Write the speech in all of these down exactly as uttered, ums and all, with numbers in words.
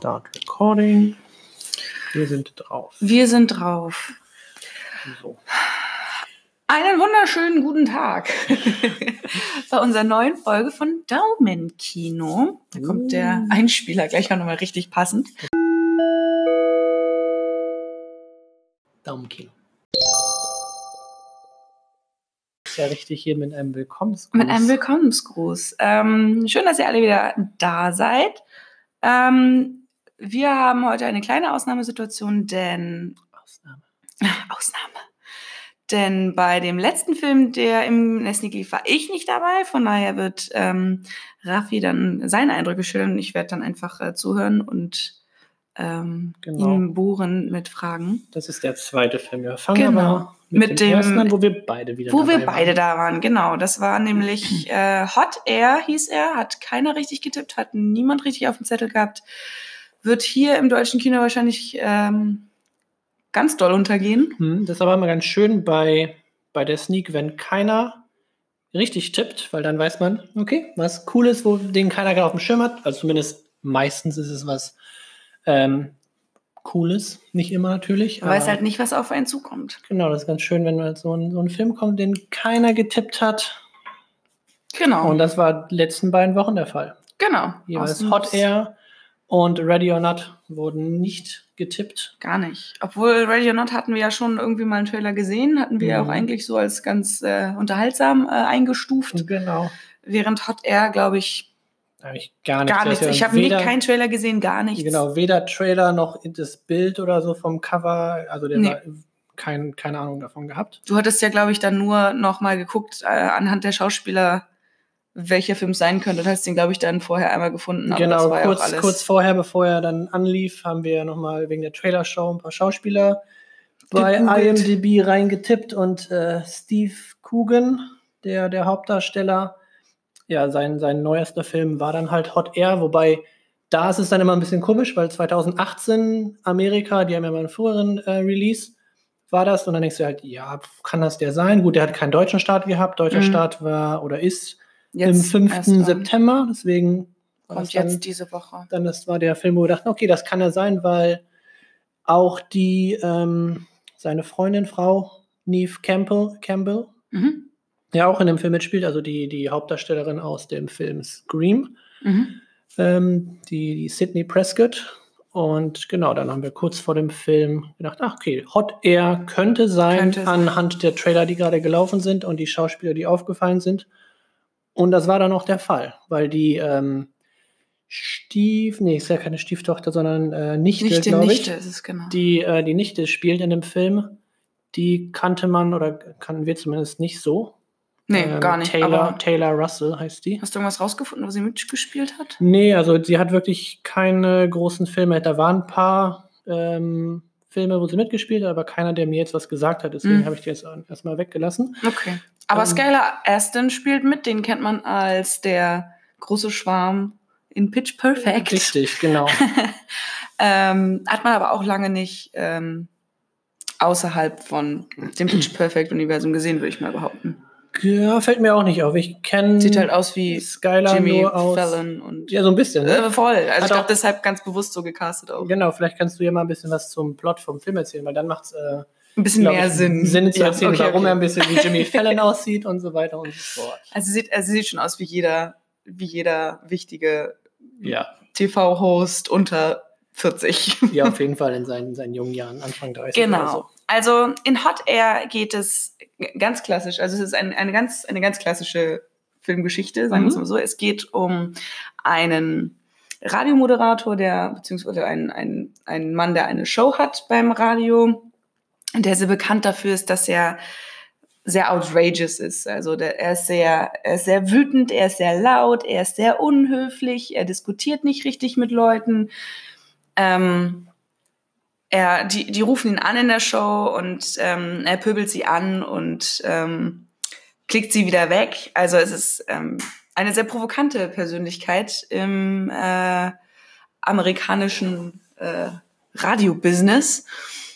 Start Recording. Wir sind drauf. Wir sind drauf. So. Einen wunderschönen guten Tag bei unserer neuen Folge von Daumenkino. Da kommt der Einspieler gleich auch nochmal richtig passend. Daumenkino. Ja, richtig hier mit einem Willkommensgruß. Mit einem Willkommensgruß. Ähm, schön, dass ihr alle wieder da seid. Ähm, wir haben heute eine kleine Ausnahmesituation, denn... Ausnahme. Ausnahme. Denn bei dem letzten Film, der im Nesnik lief, war ich nicht dabei. Von daher wird ähm, Raffi dann seine Eindrücke schildern und ich werde dann einfach äh, zuhören und ähm, Genau. ihn bohren mit Fragen. Das ist der zweite Film. Wir fangen Genau. aber mit, Mit dem, dem- ersten an, wo wir beide wieder Wo dabei wir beide waren. da waren, genau. Das war nämlich äh, Hot Air, hieß er. Hat keiner richtig getippt, hat niemand richtig auf dem Zettel gehabt. Wird hier im deutschen Kino wahrscheinlich ähm, ganz doll untergehen. Hm, das ist aber immer ganz schön bei, bei der Sneak, wenn keiner richtig tippt, weil dann weiß man, okay, was cool ist, wo den keiner gerade auf dem Schirm hat. Also zumindest meistens ist es was ähm, Cooles, nicht immer natürlich. Man weiß aber halt nicht, was auf einen zukommt. Genau, das ist ganz schön, wenn mal so ein, so ein Film kommt, den keiner getippt hat. Genau. Und das war die letzten beiden Wochen der Fall. genau. Jeweils Aus dem- Hot Air und Ready or Not wurden nicht getippt. Gar nicht. Obwohl Ready or Not hatten wir ja schon irgendwie mal einen Trailer gesehen, hatten wir ja Mhm. auch eigentlich so als ganz äh, unterhaltsam äh, eingestuft. Genau. Während Hot Air, glaube ich, Da habe ich gar nichts. gar Das nichts. ist ja Ich habe nie weder- keinen Trailer gesehen, gar nichts. Genau, weder Trailer noch das Bild oder so vom Cover. Also der Nee. war kein, keine Ahnung davon gehabt. Du hattest ja, glaube ich, dann nur noch mal geguckt äh, anhand der Schauspieler, welcher Film es sein könnte. Du hast den, glaube ich, dann vorher einmal gefunden. Aber das Genau, war ja auch kurz, alles. kurz vorher, bevor er dann anlief, haben wir ja nochmal wegen der Trailer-Show ein paar Schauspieler bei Gegoogelt. IMDb reingetippt und äh, Steve Coogan, der, der Hauptdarsteller, ja, sein, sein neuester Film war dann halt Hot Air, wobei da ist es dann immer ein bisschen komisch, weil zwanzig achtzehn Amerika, die haben ja mal einen früheren äh, Release, war das und dann denkst du halt, ja, kann das der sein? Gut, der hat keinen deutschen Start gehabt, deutscher Mhm. Start war oder ist im Jetzt erst fünften dran. September, deswegen war Kommt das dann, jetzt diese Woche. dann das war der Film, wo wir dachten, okay, das kann er sein, weil auch die ähm, seine Freundin, Frau Neve Campbell, Campbell, Mhm. ja auch in dem Film mitspielt, also die, die Hauptdarstellerin aus dem Film Scream, Mhm. ähm, die, die Sydney Prescott. Und genau, dann haben wir kurz vor dem Film gedacht, ach okay, Hot Air könnte sein, Könnte sein. anhand der Trailer, die gerade gelaufen sind und die Schauspieler, die aufgefallen sind. Und das war dann auch der Fall, weil die ähm, Stief, nee, ist ja keine Stieftochter, sondern äh, Nichte, Nichte, glaube ich. Nichte ist es, genau. Die, äh, die Nichte spielt in dem Film, die kannte man oder kannten wir zumindest nicht so. Nee, Ähm, gar nicht. Taylor, Aber Taylor Russell heißt die. hast du irgendwas rausgefunden, wo sie mitgespielt hat? Nee, also sie hat wirklich keine großen Filme. Da waren ein paar ähm, Filme, wo sie mitgespielt hat, aber keiner, der mir jetzt was gesagt hat. Deswegen Mhm. habe ich die jetzt erstmal weggelassen. Okay. Aber Ähm, Skylar Aston spielt mit, den kennt man als der große Schwarm in Pitch Perfect. Richtig, genau. ähm, hat man aber auch lange nicht ähm, außerhalb von dem Pitch Perfect Universum gesehen, würde ich mal behaupten. Ja, fällt mir auch nicht auf. Ich kenne Sieht halt aus wie Skylar Jimmy nur aus. Fallon und Ja, so ein bisschen, ne? äh, voll. Also Hat ich glaube, auch- deshalb ganz bewusst so gecastet auch. Genau, vielleicht kannst du ja mal ein bisschen was zum Plot vom Film erzählen, weil dann macht es äh, Ein bisschen glaub mehr ich, Sinn. Sinn zu Ja, erzählen, okay, warum okay. er ein bisschen wie Jimmy Fallon aussieht und so weiter und so fort. Also sieht, also sieht schon aus wie jeder, wie jeder wichtige Ja, T V-Host unter vierzig. ja, auf jeden Fall in seinen, seinen jungen Jahren, Anfang dreißig oder Genau. so. Also in Hot Air geht es ganz klassisch. Also es ist ein, eine ganz, eine ganz klassische Filmgeschichte, sagen wir es Mhm. mal so. Es geht um einen Radiomoderator, der, beziehungsweise einen, einen, einen Mann, der eine Show hat beim Radio, der sehr bekannt dafür ist, dass er sehr outrageous ist. Also der, er ist sehr, er ist sehr wütend, er ist sehr laut, er ist sehr unhöflich, er diskutiert nicht richtig mit Leuten. Ähm, er, die, die rufen ihn an in der Show und ähm, er pöbelt sie an und ähm, klickt sie wieder weg. Also es ist ähm, eine sehr provokante Persönlichkeit im äh, amerikanischen äh, Radiobusiness.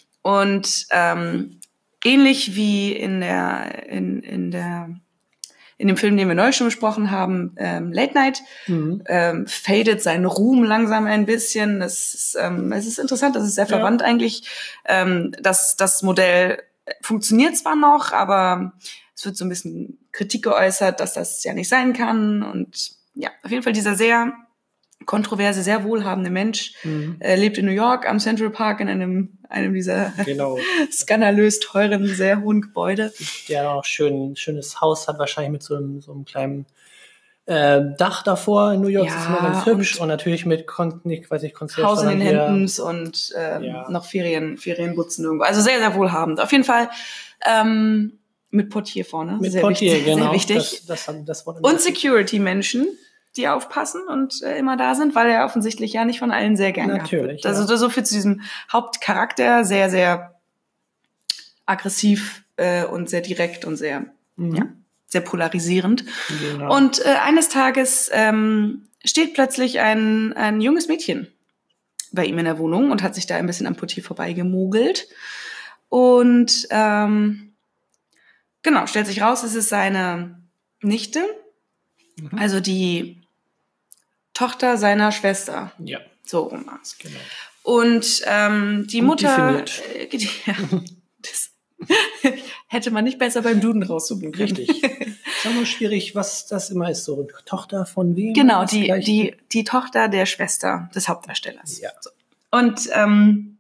Und ähm, ähnlich wie in der, in, in der in dem Film, den wir neulich schon besprochen haben, ähm, Late Night, mhm. ähm, fadet sein Ruhm langsam ein bisschen. Es ist, ähm, es ist interessant, das ist sehr verwandt ja. eigentlich. Ähm, das, das Modell funktioniert zwar noch, aber es wird so ein bisschen Kritik geäußert, dass das ja nicht sein kann. Und ja, auf jeden Fall dieser sehr kontroverse, sehr wohlhabende Mensch, mhm. äh, lebt in New York am Central Park in einem, einem dieser genau. skandalös teuren, sehr hohen Gebäude. Der auch schön schönes Haus hat, wahrscheinlich mit so einem, so einem kleinen äh, Dach davor in New York. Ja, das ist immer ganz hübsch und, und natürlich mit, Kon ich weiß nicht, Konzert. Haus in den Händen und ähm, ja. noch Ferien, Ferienbutzen irgendwo. Also sehr, sehr wohlhabend. Auf jeden Fall ähm, mit Portier vorne. Mit sehr Portier, wichtig, genau. Sehr wichtig. Das, das, das und Security-Menschen, die aufpassen und äh, immer da sind, weil er offensichtlich ja nicht von allen sehr gern gehabt wird. Natürlich. Also ja. so viel zu diesem Hauptcharakter, sehr, sehr aggressiv äh, und sehr direkt und sehr, mhm. ja, sehr polarisierend. Genau. Und äh, eines Tages ähm, steht plötzlich ein, ein junges Mädchen bei ihm in der Wohnung und hat sich da ein bisschen am Portier vorbeigemogelt. Und ähm, genau, stellt sich raus, es ist seine Nichte, mhm. also die Tochter seiner Schwester. Ja. So rum war's. Genau. Und ähm, die Gut Mutter, definiert. äh, die, ja, das hätte man nicht besser beim Duden raussuchen können. Richtig. Ist auch mal schwierig, was das immer ist. So Tochter von wem? Genau, die, die, die Tochter der Schwester des Hauptdarstellers. Ja. So. Und ähm,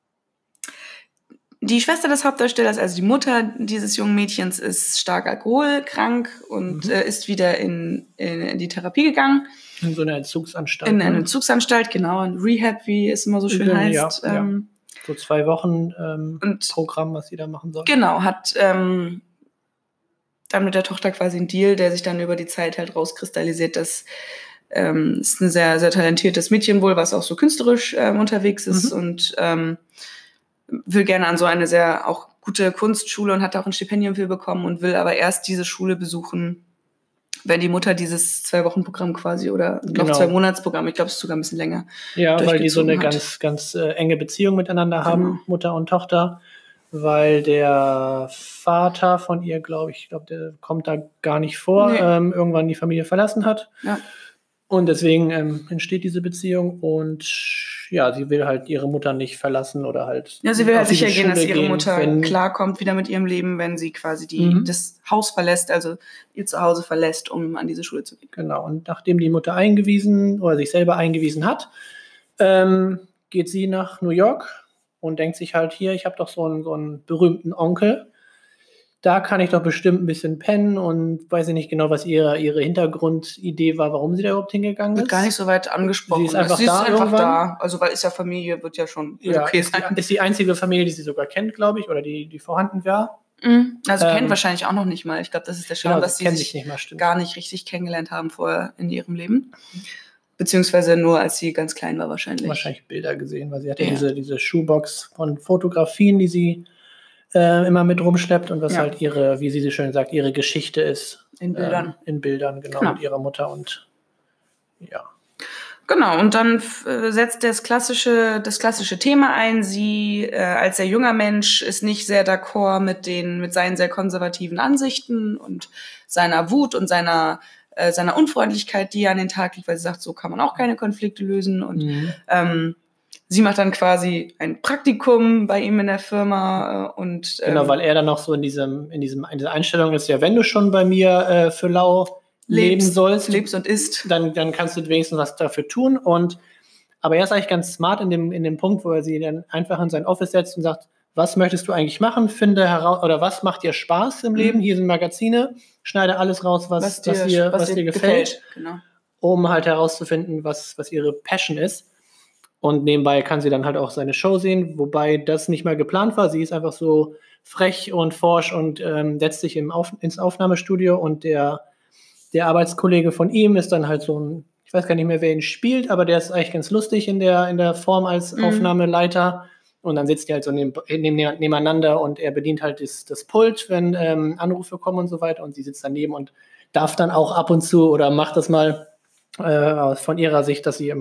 die Schwester des Hauptdarstellers, also die Mutter dieses jungen Mädchens, ist stark alkoholkrank und mhm. äh, ist wieder in, in, in die Therapie gegangen. In so einer Entzugsanstalt. In einer Entzugsanstalt, genau. Ein Rehab, wie es immer so schön ja, heißt. Ja, ähm, ja. So zwei Wochen ähm, und, Programm, was sie da machen soll. Genau, hat ähm, dann mit der Tochter quasi einen Deal, der sich dann über die Zeit halt rauskristallisiert, dass ähm, ist ein sehr, sehr talentiertes Mädchen wohl, was auch so künstlerisch ähm, unterwegs ist mhm. und ähm, will gerne an so eine sehr auch gute Kunstschule und hat auch ein Stipendium für bekommen und will aber erst diese Schule besuchen, wenn die Mutter dieses Zwei-Wochen-Programm quasi oder genau. noch Zwei-Monats-Programm, ich glaube, es ist sogar ein bisschen länger. Ja, weil die so eine hat. ganz, ganz äh, enge Beziehung miteinander haben, genau. Mutter und Tochter, weil der Vater von ihr, glaube ich, ich glaube, der kommt da gar nicht vor, nee. ähm, irgendwann die Familie verlassen hat. Ja. Und deswegen ähm, entsteht diese Beziehung und ja, sie will halt ihre Mutter nicht verlassen oder halt. Ja, sie will halt sicher gehen, dass ihre gehen, Mutter wenn, klarkommt wieder mit ihrem Leben, wenn sie quasi die, mhm. das Haus verlässt, also ihr Zuhause verlässt, um an diese Schule zu gehen. Genau, und nachdem die Mutter eingewiesen oder sich selber eingewiesen hat, ähm, geht sie nach New York und denkt sich halt hier, ich habe doch so einen, so einen berühmten Onkel. Da kann ich doch bestimmt ein bisschen pennen und weiß ich nicht genau, was ihre, ihre Hintergrundidee war, warum sie da überhaupt hingegangen ist. Wird gar nicht so weit angesprochen. Sie ist einfach sie da ist einfach irgendwann. da. Also, weil ist ja Familie, wird ja schon ja, okay ist sein. Die, ist die einzige Familie, die sie sogar kennt, glaube ich, oder die, die vorhanden war. Mhm. Also, ähm, kennt wahrscheinlich auch noch nicht mal. Ich glaube, das ist der Charme, genau, dass sie sich, sich nicht mal, gar nicht richtig kennengelernt haben vorher in ihrem Leben. Beziehungsweise nur, als sie ganz klein war wahrscheinlich. Wahrscheinlich Bilder gesehen, weil sie hatte ja. diese, diese Shoebox von Fotografien, die sie Äh, immer mit rumschleppt und was ja. halt ihre, wie sie so schön sagt, ihre Geschichte ist. In Bildern. Ähm, in Bildern, genau, genau, mit ihrer Mutter und ja. Genau, und dann äh, setzt das klassische, das klassische Thema ein. Sie äh, als sehr junger Mensch ist nicht sehr d'accord mit den, mit seinen sehr konservativen Ansichten und seiner Wut und seiner äh, seiner Unfreundlichkeit, die er an den Tag legt, weil sie sagt, so kann man auch keine Konflikte lösen und mhm. ähm, sie macht dann quasi ein Praktikum bei ihm in der Firma äh, und ähm, genau, weil er dann noch so in diesem in diesem in dieser Einstellung ist, ja, wenn du schon bei mir äh, für lau leben lebst, sollst, lebst und isst, dann dann kannst du wenigstens was dafür tun. Und aber er ist eigentlich ganz smart in dem in dem Punkt, wo er sie dann einfach in sein Office setzt und sagt, was möchtest du eigentlich machen? Finde heraus oder was macht dir Spaß im Leben? Mhm. Hier sind Magazine, schneide alles raus, was was dir was dir, was was dir gefällt, gefällt. Genau. Um halt herauszufinden, was was ihre Passion ist. Und nebenbei kann sie dann halt auch seine Show sehen, wobei das nicht mal geplant war. Sie ist einfach so frech und forsch und ähm, setzt sich im Auf- ins Aufnahmestudio und der, der Arbeitskollege von ihm ist dann halt so ein, ich weiß gar nicht mehr, wer ihn spielt, aber der ist eigentlich ganz lustig in der, in der Form als mhm. Aufnahmeleiter. Und dann sitzt die halt so neben, neben, nebeneinander und er bedient halt das, das Pult, wenn ähm, Anrufe kommen und so weiter. Und sie sitzt daneben und darf dann auch ab und zu oder macht das mal äh, von ihrer Sicht, dass sie mal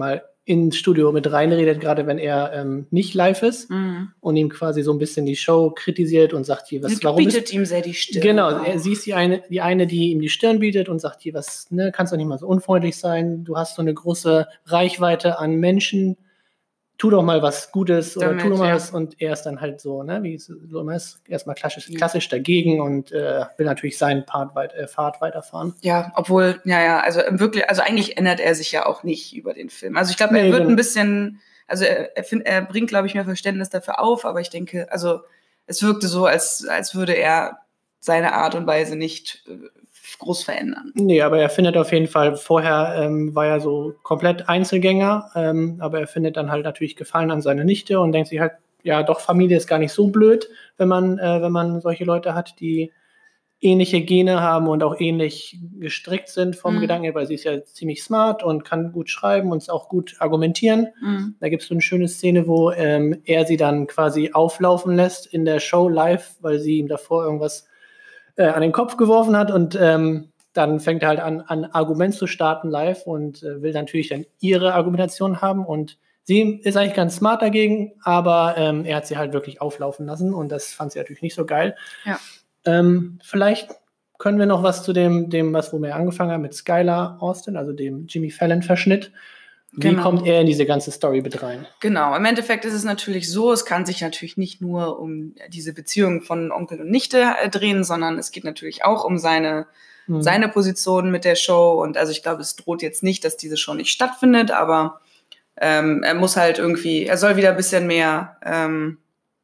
ins Studio mit reinredet, gerade wenn er ähm, nicht live ist Mhm. und ihm quasi so ein bisschen die Show kritisiert und sagt, hier, was, Und warum bietet ist... ihm sehr die Stirn. Genau, auch. er, sie ist die eine, die eine, die ihm die Stirn bietet und sagt, hier, was, ne, kannst doch nicht mal so unfreundlich sein, du hast so eine große Reichweite an Menschen, tu doch mal was Gutes oder Damit, tu doch mal ja. was, und er ist dann halt so, ne, wie es so immer ist, erstmal klassisch, Ja. klassisch dagegen und äh, will natürlich seinen Part weit, äh, Pfad weiterfahren. Ja, obwohl, ja, ja, also wirklich, also eigentlich ändert er sich ja auch nicht über den Film. Also ich glaube, er Nee, wird genau. ein bisschen, also er, er, find, er bringt, glaube ich, mehr Verständnis dafür auf, aber ich denke, also es wirkte so, als, als würde er seine Art und Weise nicht äh, groß verändern. Nee, aber er findet auf jeden Fall, vorher ähm, war er so komplett Einzelgänger, ähm, aber er findet dann halt natürlich Gefallen an seiner Nichte und denkt sich halt, ja, doch, Familie ist gar nicht so blöd, wenn man, äh, wenn man solche Leute hat, die ähnliche Gene haben und auch ähnlich gestrickt sind vom Mhm. Gedanken her, weil sie ist ja ziemlich smart und kann gut schreiben und auch gut argumentieren. Mhm. Da gibt es so eine schöne Szene, wo ähm, er sie dann quasi auflaufen lässt in der Show live, weil sie ihm davor irgendwas äh, an den Kopf geworfen hat, und ähm, dann fängt er halt an, an Argument zu starten live und äh, will natürlich dann ihre Argumentation haben, und sie ist eigentlich ganz smart dagegen, aber ähm, er hat sie halt wirklich auflaufen lassen und das fand sie natürlich nicht so geil. Ja. Ähm, vielleicht können wir noch was zu dem, dem was wo wir angefangen haben, mit Skylar Austin, also dem Jimmy Fallon-Verschnitt. Wie Genau. kommt er in diese ganze Story mit rein? Genau, im Endeffekt ist es natürlich so, es kann sich natürlich nicht nur um diese Beziehung von Onkel und Nichte äh, drehen, sondern es geht natürlich auch um seine, Hm. seine Position mit der Show. Und also ich glaube, es droht jetzt nicht, dass diese Show nicht stattfindet, aber ähm, er muss halt irgendwie, er soll wieder ein bisschen mehr, ähm,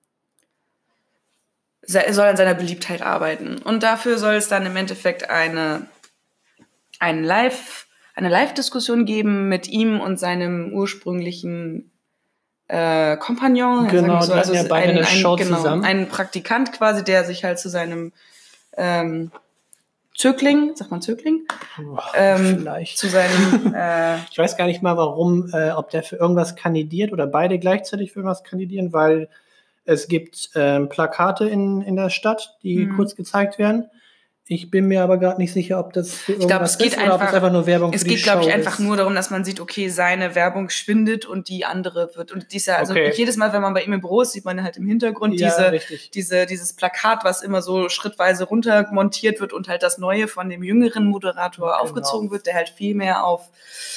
er soll an seiner Beliebtheit arbeiten. Und dafür soll es dann im Endeffekt eine, ein Live- eine Live-Diskussion geben mit ihm und seinem ursprünglichen äh, Kompagnon. Genau, sagen wir so. die hatten ja beide ein, eine ein, Show genau, zusammen. ein Praktikant quasi, der sich halt zu seinem ähm, Zögling, sagt man Zögling? Boah, Ähm, vielleicht. zu seinem äh, Ich weiß gar nicht mal, warum, äh, ob der für irgendwas kandidiert oder beide gleichzeitig für irgendwas kandidieren, weil es gibt ähm, Plakate in, in der Stadt, die Mhm. kurz gezeigt werden. Ich bin mir aber gerade nicht sicher, ob das für Ich glaube, irgendwas es geht ist oder ob es einfach, einfach nur Werbung es für die geht, glaube Show ich, einfach ist. nur darum, dass man sieht, okay, seine Werbung schwindet und die andere wird. Und dies ja, also Okay. jedes Mal, wenn man bei ihm im Büro ist, sieht man halt im Hintergrund Ja, diese, richtig. diese, dieses Plakat, was immer so schrittweise runter montiert wird und halt das Neue von dem jüngeren Moderator Genau. aufgezogen wird, der halt viel mehr auf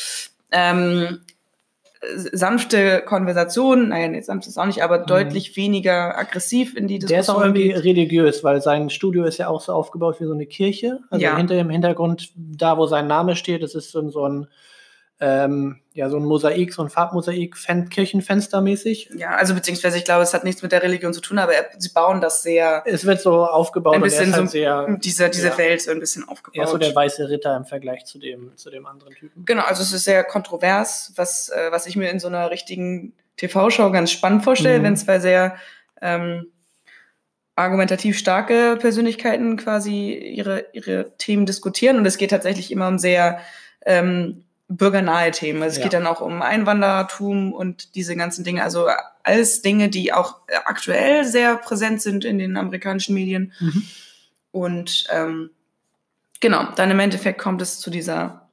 ähm, sanfte Konversation, naja, nee, sanft ist auch nicht, aber Mhm. deutlich weniger aggressiv in die Der ist auch Diskussion irgendwie geht. religiös, weil sein Studio ist ja auch so aufgebaut wie so eine Kirche. Also Ja. hinter im Hintergrund, da wo sein Name steht, das ist so, ein- so ein ähm, ja, so ein Mosaik, so ein Farbmosaik, Fen- Kirchenfenstermäßig. Ja, also beziehungsweise ich glaube, es hat nichts mit der Religion zu tun, aber er, sie bauen das sehr Es wird so aufgebaut ein und er bisschen ist halt so sehr, diese, diese ja, Welt so ein bisschen er aufgebaut. ist so der weiße Ritter im Vergleich zu dem, zu dem anderen Typen. Genau, also es ist sehr kontrovers, was, äh, was ich mir in so einer richtigen T V-Show ganz spannend vorstelle, Mhm. wenn zwei sehr ähm, argumentativ starke Persönlichkeiten quasi ihre, ihre Themen diskutieren. Und es geht tatsächlich immer um sehr ähm, bürgernahe Themen. Also es Ja. geht dann auch um Einwanderertum und diese ganzen Dinge. Also alles Dinge, die auch aktuell sehr präsent sind in den amerikanischen Medien. Mhm. Und ähm, genau, dann im Endeffekt kommt es zu dieser,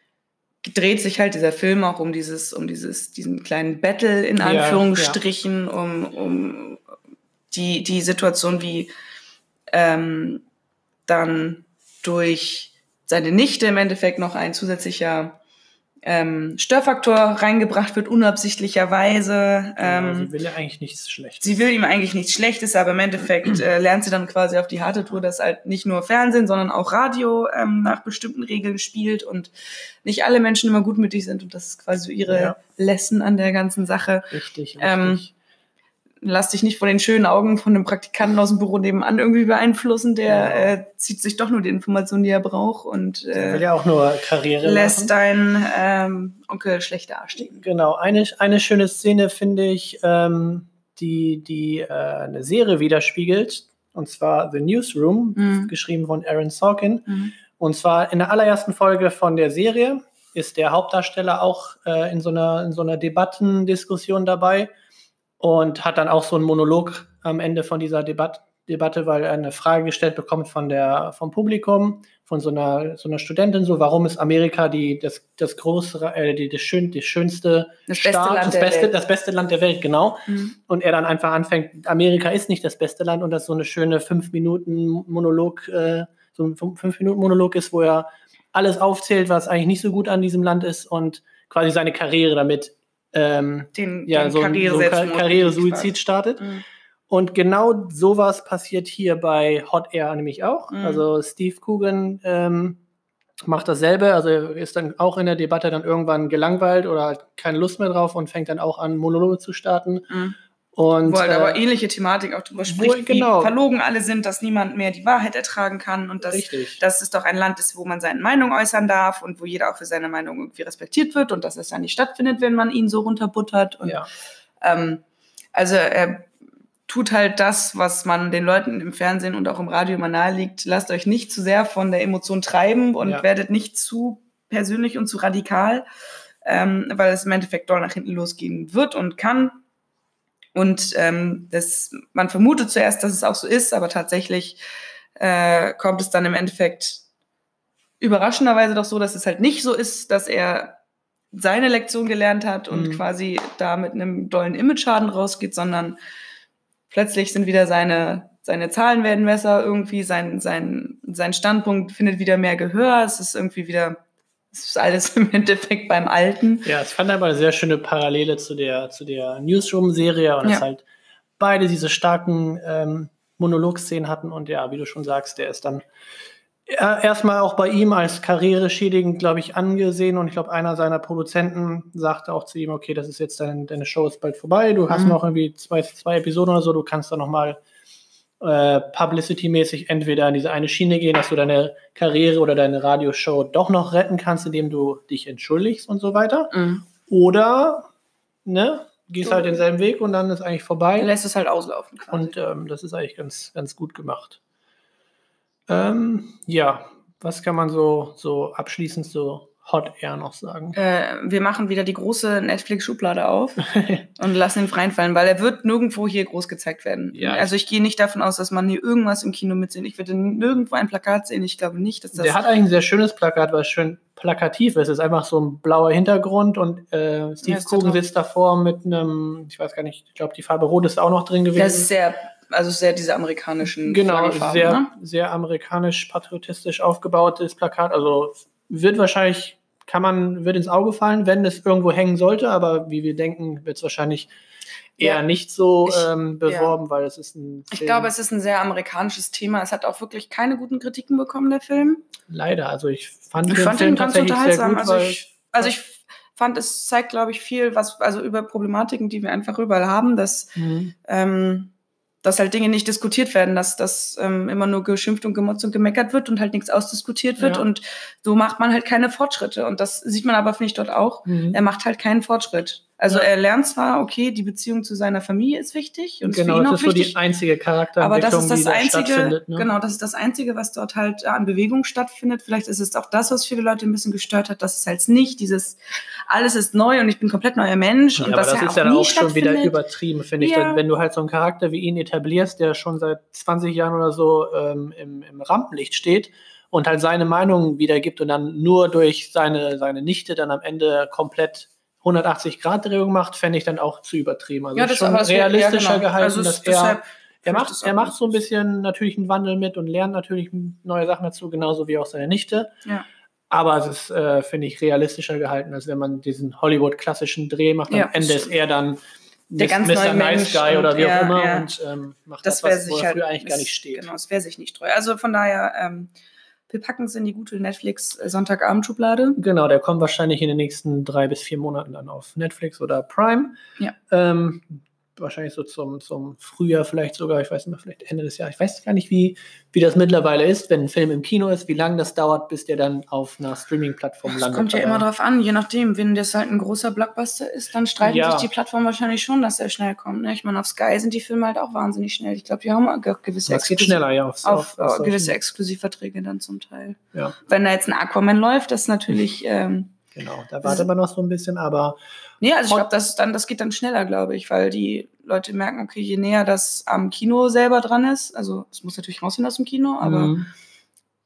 dreht sich halt dieser Film auch um dieses, um dieses, diesen kleinen Battle in Ja, Anführungsstrichen, um, um die, die Situation, wie ähm, dann durch seine Nichte im Endeffekt noch ein zusätzlicher ähm, Störfaktor reingebracht wird, unabsichtlicherweise. Genau, Ähm, sie will ja eigentlich nichts Schlechtes. Sie will ihm eigentlich nichts Schlechtes, aber im Endeffekt äh, lernt sie dann quasi auf die harte Tour, dass halt nicht nur Fernsehen, sondern auch Radio ähm, nach bestimmten Regeln spielt und nicht alle Menschen immer gut mit dich sind. Und das ist quasi so ihre Ja. Lesson an der ganzen Sache. Richtig, richtig. Ähm, Lass dich nicht von den schönen Augen von einem Praktikanten aus dem Büro nebenan irgendwie beeinflussen. Der Genau. äh, zieht sich doch nur die Informationen, die er braucht und Der äh, will ja auch nur Karriere lässt machen. deinen ähm, Onkel schlecht dastehen. Genau, eine, eine schöne Szene finde ich, ähm, die, die äh, eine Serie widerspiegelt, und zwar The Newsroom, Mhm. geschrieben von Aaron Sorkin. Mhm. Und zwar in der allerersten Folge von der Serie ist der Hauptdarsteller auch äh, in so einer, in so einer Debattendiskussion dabei und hat dann auch so einen Monolog am Ende von dieser Debat Debatte, weil er eine Frage gestellt bekommt von der, vom Publikum, von so einer, so einer Studentin, so, warum ist Amerika die, das, das große, äh, die, das, schön, das schönste Das beste Staat, Land das der beste, Welt. das beste Land der Welt, genau. Mhm. Und er dann einfach anfängt, Amerika ist nicht das beste Land und das so eine schöne fünf Minuten Monolog, äh, so ein fünf Minuten Monolog ist, wo er alles aufzählt, was eigentlich nicht so gut an diesem Land ist und quasi seine Karriere damit ähm, Den, ja, den so ein, so ein Kar- Karrieresuizid startet. Mhm. Und genau sowas passiert hier bei Hot Air nämlich auch. Mhm. Also Steve Coogan ähm, macht dasselbe, also er ist dann auch in der Debatte dann irgendwann gelangweilt oder hat keine Lust mehr drauf und fängt dann auch an, Monologe zu starten. Mhm. Und, wo halt äh, aber ähnliche Thematik auch drüber wo- spricht, genau. wie verlogen alle sind, dass niemand mehr die Wahrheit ertragen kann und dass, Richtig. dass es doch ein Land ist, wo man seine Meinung äußern darf und wo jeder auch für seine Meinung irgendwie respektiert wird und dass es ja nicht stattfindet, wenn man ihn so runterbuttert. Und, Ja. ähm, also er tut halt das, was man den Leuten im Fernsehen und auch im Radio immer naheliegt. Lasst euch nicht zu sehr von der Emotion treiben und Ja. werdet nicht zu persönlich und zu radikal, ähm, weil es im Endeffekt doll nach hinten losgehen wird und kann. Und ähm, das, man vermutet zuerst, dass es auch so ist, aber tatsächlich äh, kommt es dann im Endeffekt überraschenderweise doch so, dass es halt nicht so ist, dass er seine Lektion gelernt hat und Mhm. quasi da mit einem dollen Image-Schaden rausgeht, sondern plötzlich sind wieder seine, seine Zahlen werden besser, irgendwie sein, sein, sein Standpunkt findet wieder mehr Gehör, es ist irgendwie wieder, es ist alles im Endeffekt beim Alten. Ja, ich fand aber eine sehr schöne Parallele zu der, zu der Newsroom-Serie und Ja. dass halt beide diese starken ähm, Monologszenen hatten und ja, wie du schon sagst, der ist dann äh, erstmal auch bei ihm als karriereschädigend, glaube ich, angesehen und ich glaube, einer seiner Produzenten sagte auch zu ihm, okay, das ist jetzt dein, deine Show ist bald vorbei, du hast Mhm. noch irgendwie zwei, zwei Episoden oder so, du kannst da nochmal äh, publicity-mäßig entweder in diese eine Schiene gehen, dass du deine Karriere oder deine Radioshow doch noch retten kannst, indem du dich entschuldigst und so weiter. Mhm. Oder, ne, gehst Du- halt denselben Weg und dann ist eigentlich vorbei. Er lässt es halt auslaufen quasi. Und ähm, das ist eigentlich ganz, ganz gut gemacht. Ähm, ja, was kann man so, so abschließend so Hot Air noch sagen? Äh, wir machen wieder die große Netflix-Schublade auf und lassen ihn freien fallen, weil er wird nirgendwo hier groß gezeigt werden. Ja, also ich gehe nicht davon aus, dass man hier irgendwas im Kino mitsehen. Ich werde nirgendwo ein Plakat sehen. Ich glaube nicht, dass das... Der hat eigentlich ein sehr schönes Plakat, was schön plakativ ist. Es ist einfach so ein blauer Hintergrund und äh, Steve Ja, ist Coogan total- sitzt davor mit einem, ich weiß gar nicht, ich glaube, die Farbe Rot ist auch noch drin gewesen. das ist sehr, also sehr diese amerikanischen Genau, Flaggenfarben, sehr, ne? sehr amerikanisch-patriotisch aufgebautes Plakat. Also wird wahrscheinlich, kann man, wird ins Auge fallen, wenn es irgendwo hängen sollte, aber wie wir denken, wird es wahrscheinlich eher Ja. nicht so Ich- ähm, beworben, weil es ist ein Ich Film, glaube, es ist ein sehr amerikanisches Thema. Es hat auch wirklich keine guten Kritiken bekommen, der Film. leider. Also ich fand Ich den fand Film ihn ganz tatsächlich sehr unterhaltsam. gut, Also weil ich, also ich fand, es zeigt, glaube ich, viel, was, also über Problematiken, die wir einfach überall haben, dass, Mhm. ähm, dass halt Dinge nicht diskutiert werden, dass das ähm, immer nur geschimpft und gemotzt und gemeckert wird und halt nichts ausdiskutiert wird Ja. und so macht man halt keine Fortschritte und das sieht man aber, finde ich, dort auch. Mhm. Er macht halt keinen Fortschritt. Also Ja. er lernt zwar, okay, die Beziehung zu seiner Familie ist wichtig und Genau, für ihn das auch ist so wichtig. die einzige Aber Charakterentwicklung, das ist das die da Einzige, stattfindet. Ne? genau, das ist das Einzige, was dort halt an Bewegung stattfindet. Vielleicht ist es auch das, was viele Leute ein bisschen gestört hat, dass es halt nicht dieses, alles ist neu und ich bin ein komplett neuer Mensch. Ja, und aber was das ja ist auch ja dann nie auch schon wieder stattfindet. übertrieben, finde ich. Ja. Denn wenn du halt so einen Charakter wie ihn etablierst, der schon seit zwanzig Jahren oder so ähm, im, im Rampenlicht steht und halt seine Meinung wiedergibt und dann nur durch seine, seine Nichte dann am Ende komplett hundertachtzig-Grad-Drehung macht, fände ich dann auch zu übertrieben. Also Ja, ist das- schon aber das wär- realistischer ja, genau. gehalten, Also es- dass deshalb er, er finde ich macht, das er auch macht ganz so ein gut. bisschen natürlich einen Wandel mit und lernt natürlich neue Sachen dazu, genauso wie auch seine Nichte. Ja. Aber es ist, äh, finde ich, realistischer gehalten, als wenn man diesen Hollywood-klassischen Dreh macht. Ja, Am Ende ist stimmt. er dann Der Miss- ganz Mister neue Nice Mensch Guy oder und wie auch er- immer ja. und ähm, macht Das das, wäre was sich wo er halt, früher eigentlich gar es- nicht steht. Genau, es wäre sich nicht treu. Also von daher, ähm, wir packen es in die gute Netflix-Sonntagabend-Schublade. Genau, der kommt wahrscheinlich in den nächsten drei bis vier Monaten dann auf Netflix oder Prime. Ja. Ähm, wahrscheinlich so zum, zum Frühjahr vielleicht sogar, ich weiß nicht mehr, vielleicht Ende des Jahres. Ich weiß gar nicht, wie, wie das mittlerweile ist, wenn ein Film im Kino ist, wie lange das dauert, bis der dann auf einer Streaming-Plattform Es landet. kommt ja Aber- immer drauf an, je nachdem, wenn das halt ein großer Blockbuster ist, dann streiten Ja. sich die Plattformen wahrscheinlich schon, dass er schnell kommt. Ne? Ich meine, auf Sky sind die Filme halt auch wahnsinnig schnell. Ich glaube, die haben auch gewisse, Das geht Exklusiv- schneller, ja. Auf, auf, auf äh, gewisse solchen- Exklusivverträge dann zum Teil. Ja, Wenn da jetzt ein Aquaman läuft, das ist natürlich, ähm, genau. Da wartet man noch so ein bisschen, aber nee, also ich Und- glaube, das ist dann, das geht dann schneller, glaube ich, weil die Leute merken, okay, je näher das am Kino selber dran ist, also es muss natürlich rausgehen aus dem Kino, aber Mhm.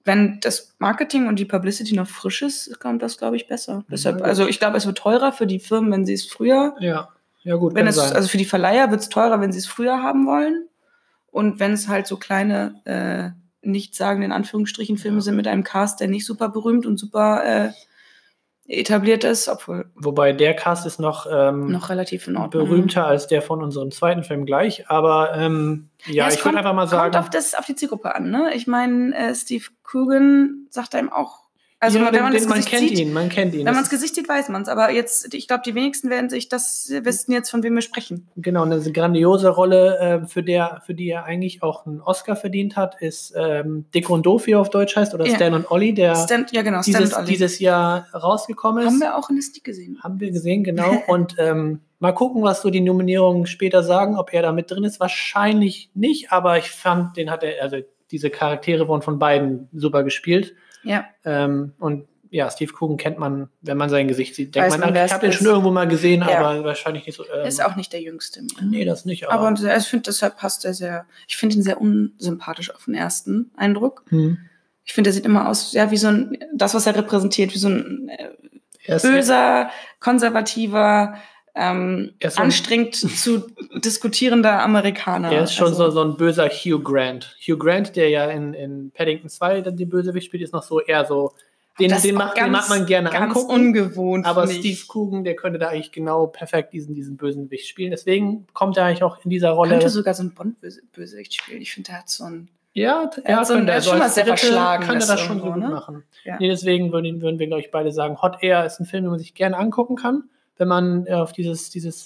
wenn das Marketing und die Publicity noch frisch ist, kommt das, glaube ich, besser. Ja, deshalb, gut. also ich glaube, es wird teurer für die Firmen, wenn sie es früher. Ja, ja gut, wenn kann es, sein. Also für die Verleiher wird es teurer, wenn sie es früher haben wollen. Und wenn es halt so kleine, äh, nichtssagende, in Anführungsstrichen, Filme Ja. sind mit einem Cast, der nicht super berühmt und super äh, etabliert ist, obwohl Wobei der Cast ist noch, ähm, noch relativ in Ordnung. berühmter als der von unserem zweiten Film gleich. Aber ähm, ja, Ja, es ich würde kommt- einfach mal sagen. Kommt auf, das, auf die Zielgruppe an, ne? Ich meine, äh, Steve Coogan sagt einem auch, also ja, wenn den, man das den, man Gesicht kennt sieht, ihn, man kennt ihn. wenn Das man das ist- Gesicht sieht, weiß man es. Aber jetzt, ich glaube, die wenigsten werden sich das wissen jetzt, von wem wir sprechen. Genau, eine grandiose Rolle, äh, für, der, für die er eigentlich auch einen Oscar verdient hat, ist ähm, Dick und Doof, wie er auf Deutsch heißt, oder Ja. Stan und Ollie, der Stan, ja, genau, Stan dieses, und Ollie. dieses Jahr rausgekommen ist. Haben wir auch in der Sneak gesehen. Haben wir gesehen, genau. Und ähm, mal gucken, was so die Nominierungen später sagen, ob er da mit drin ist. Wahrscheinlich nicht, aber ich fand, den hat er, also diese Charaktere wurden von beiden super gespielt. Ja. Ähm, und ja, Steve Coogan kennt man, wenn man sein Gesicht sieht. Denkt Weiß man, man, wer ich es habe ihn ist. schon irgendwo mal gesehen, Ja. aber wahrscheinlich nicht so. Ähm, Er ist auch nicht der Jüngste mehr. nee, das nicht. Aber Aber, und, also ich finde, deshalb passt er sehr, ich finde ihn sehr unsympathisch auf den ersten Eindruck. hm. Ich finde, er sieht immer aus, ja, wie so ein, das, was er repräsentiert, wie so ein äh, er ist, böser, konservativer, ähm, Er ist so ein- anstrengend zu diskutierender Amerikaner. Er ist schon Also, so, so ein böser Hugh Grant. Hugh Grant, der ja in, in Paddington zwei dann die Bösewicht spielt, ist noch so eher so, den, das den, ist macht, auch den ganz- mag man gerne ganz angucken. ungewohnt. Aber finde ich. Steve Coogan, der könnte da eigentlich genau perfekt diesen, diesen Bösewicht spielen. Deswegen kommt er eigentlich auch in dieser Rolle. Könnte sogar so ein Bond-Bösewicht spielen. Ich finde, der hat so ein, ja, Er ja hat so ein- könnte er er. ist So schon als was sehr Dritte Verschlagenes könnte das schon so irgendwo, gut ne? machen. Ja. Nee, deswegen würden, würden wir, glaube ich, beide sagen, Hot Air ist ein Film, den man sich gerne angucken kann, wenn man äh, auf dieses, dieses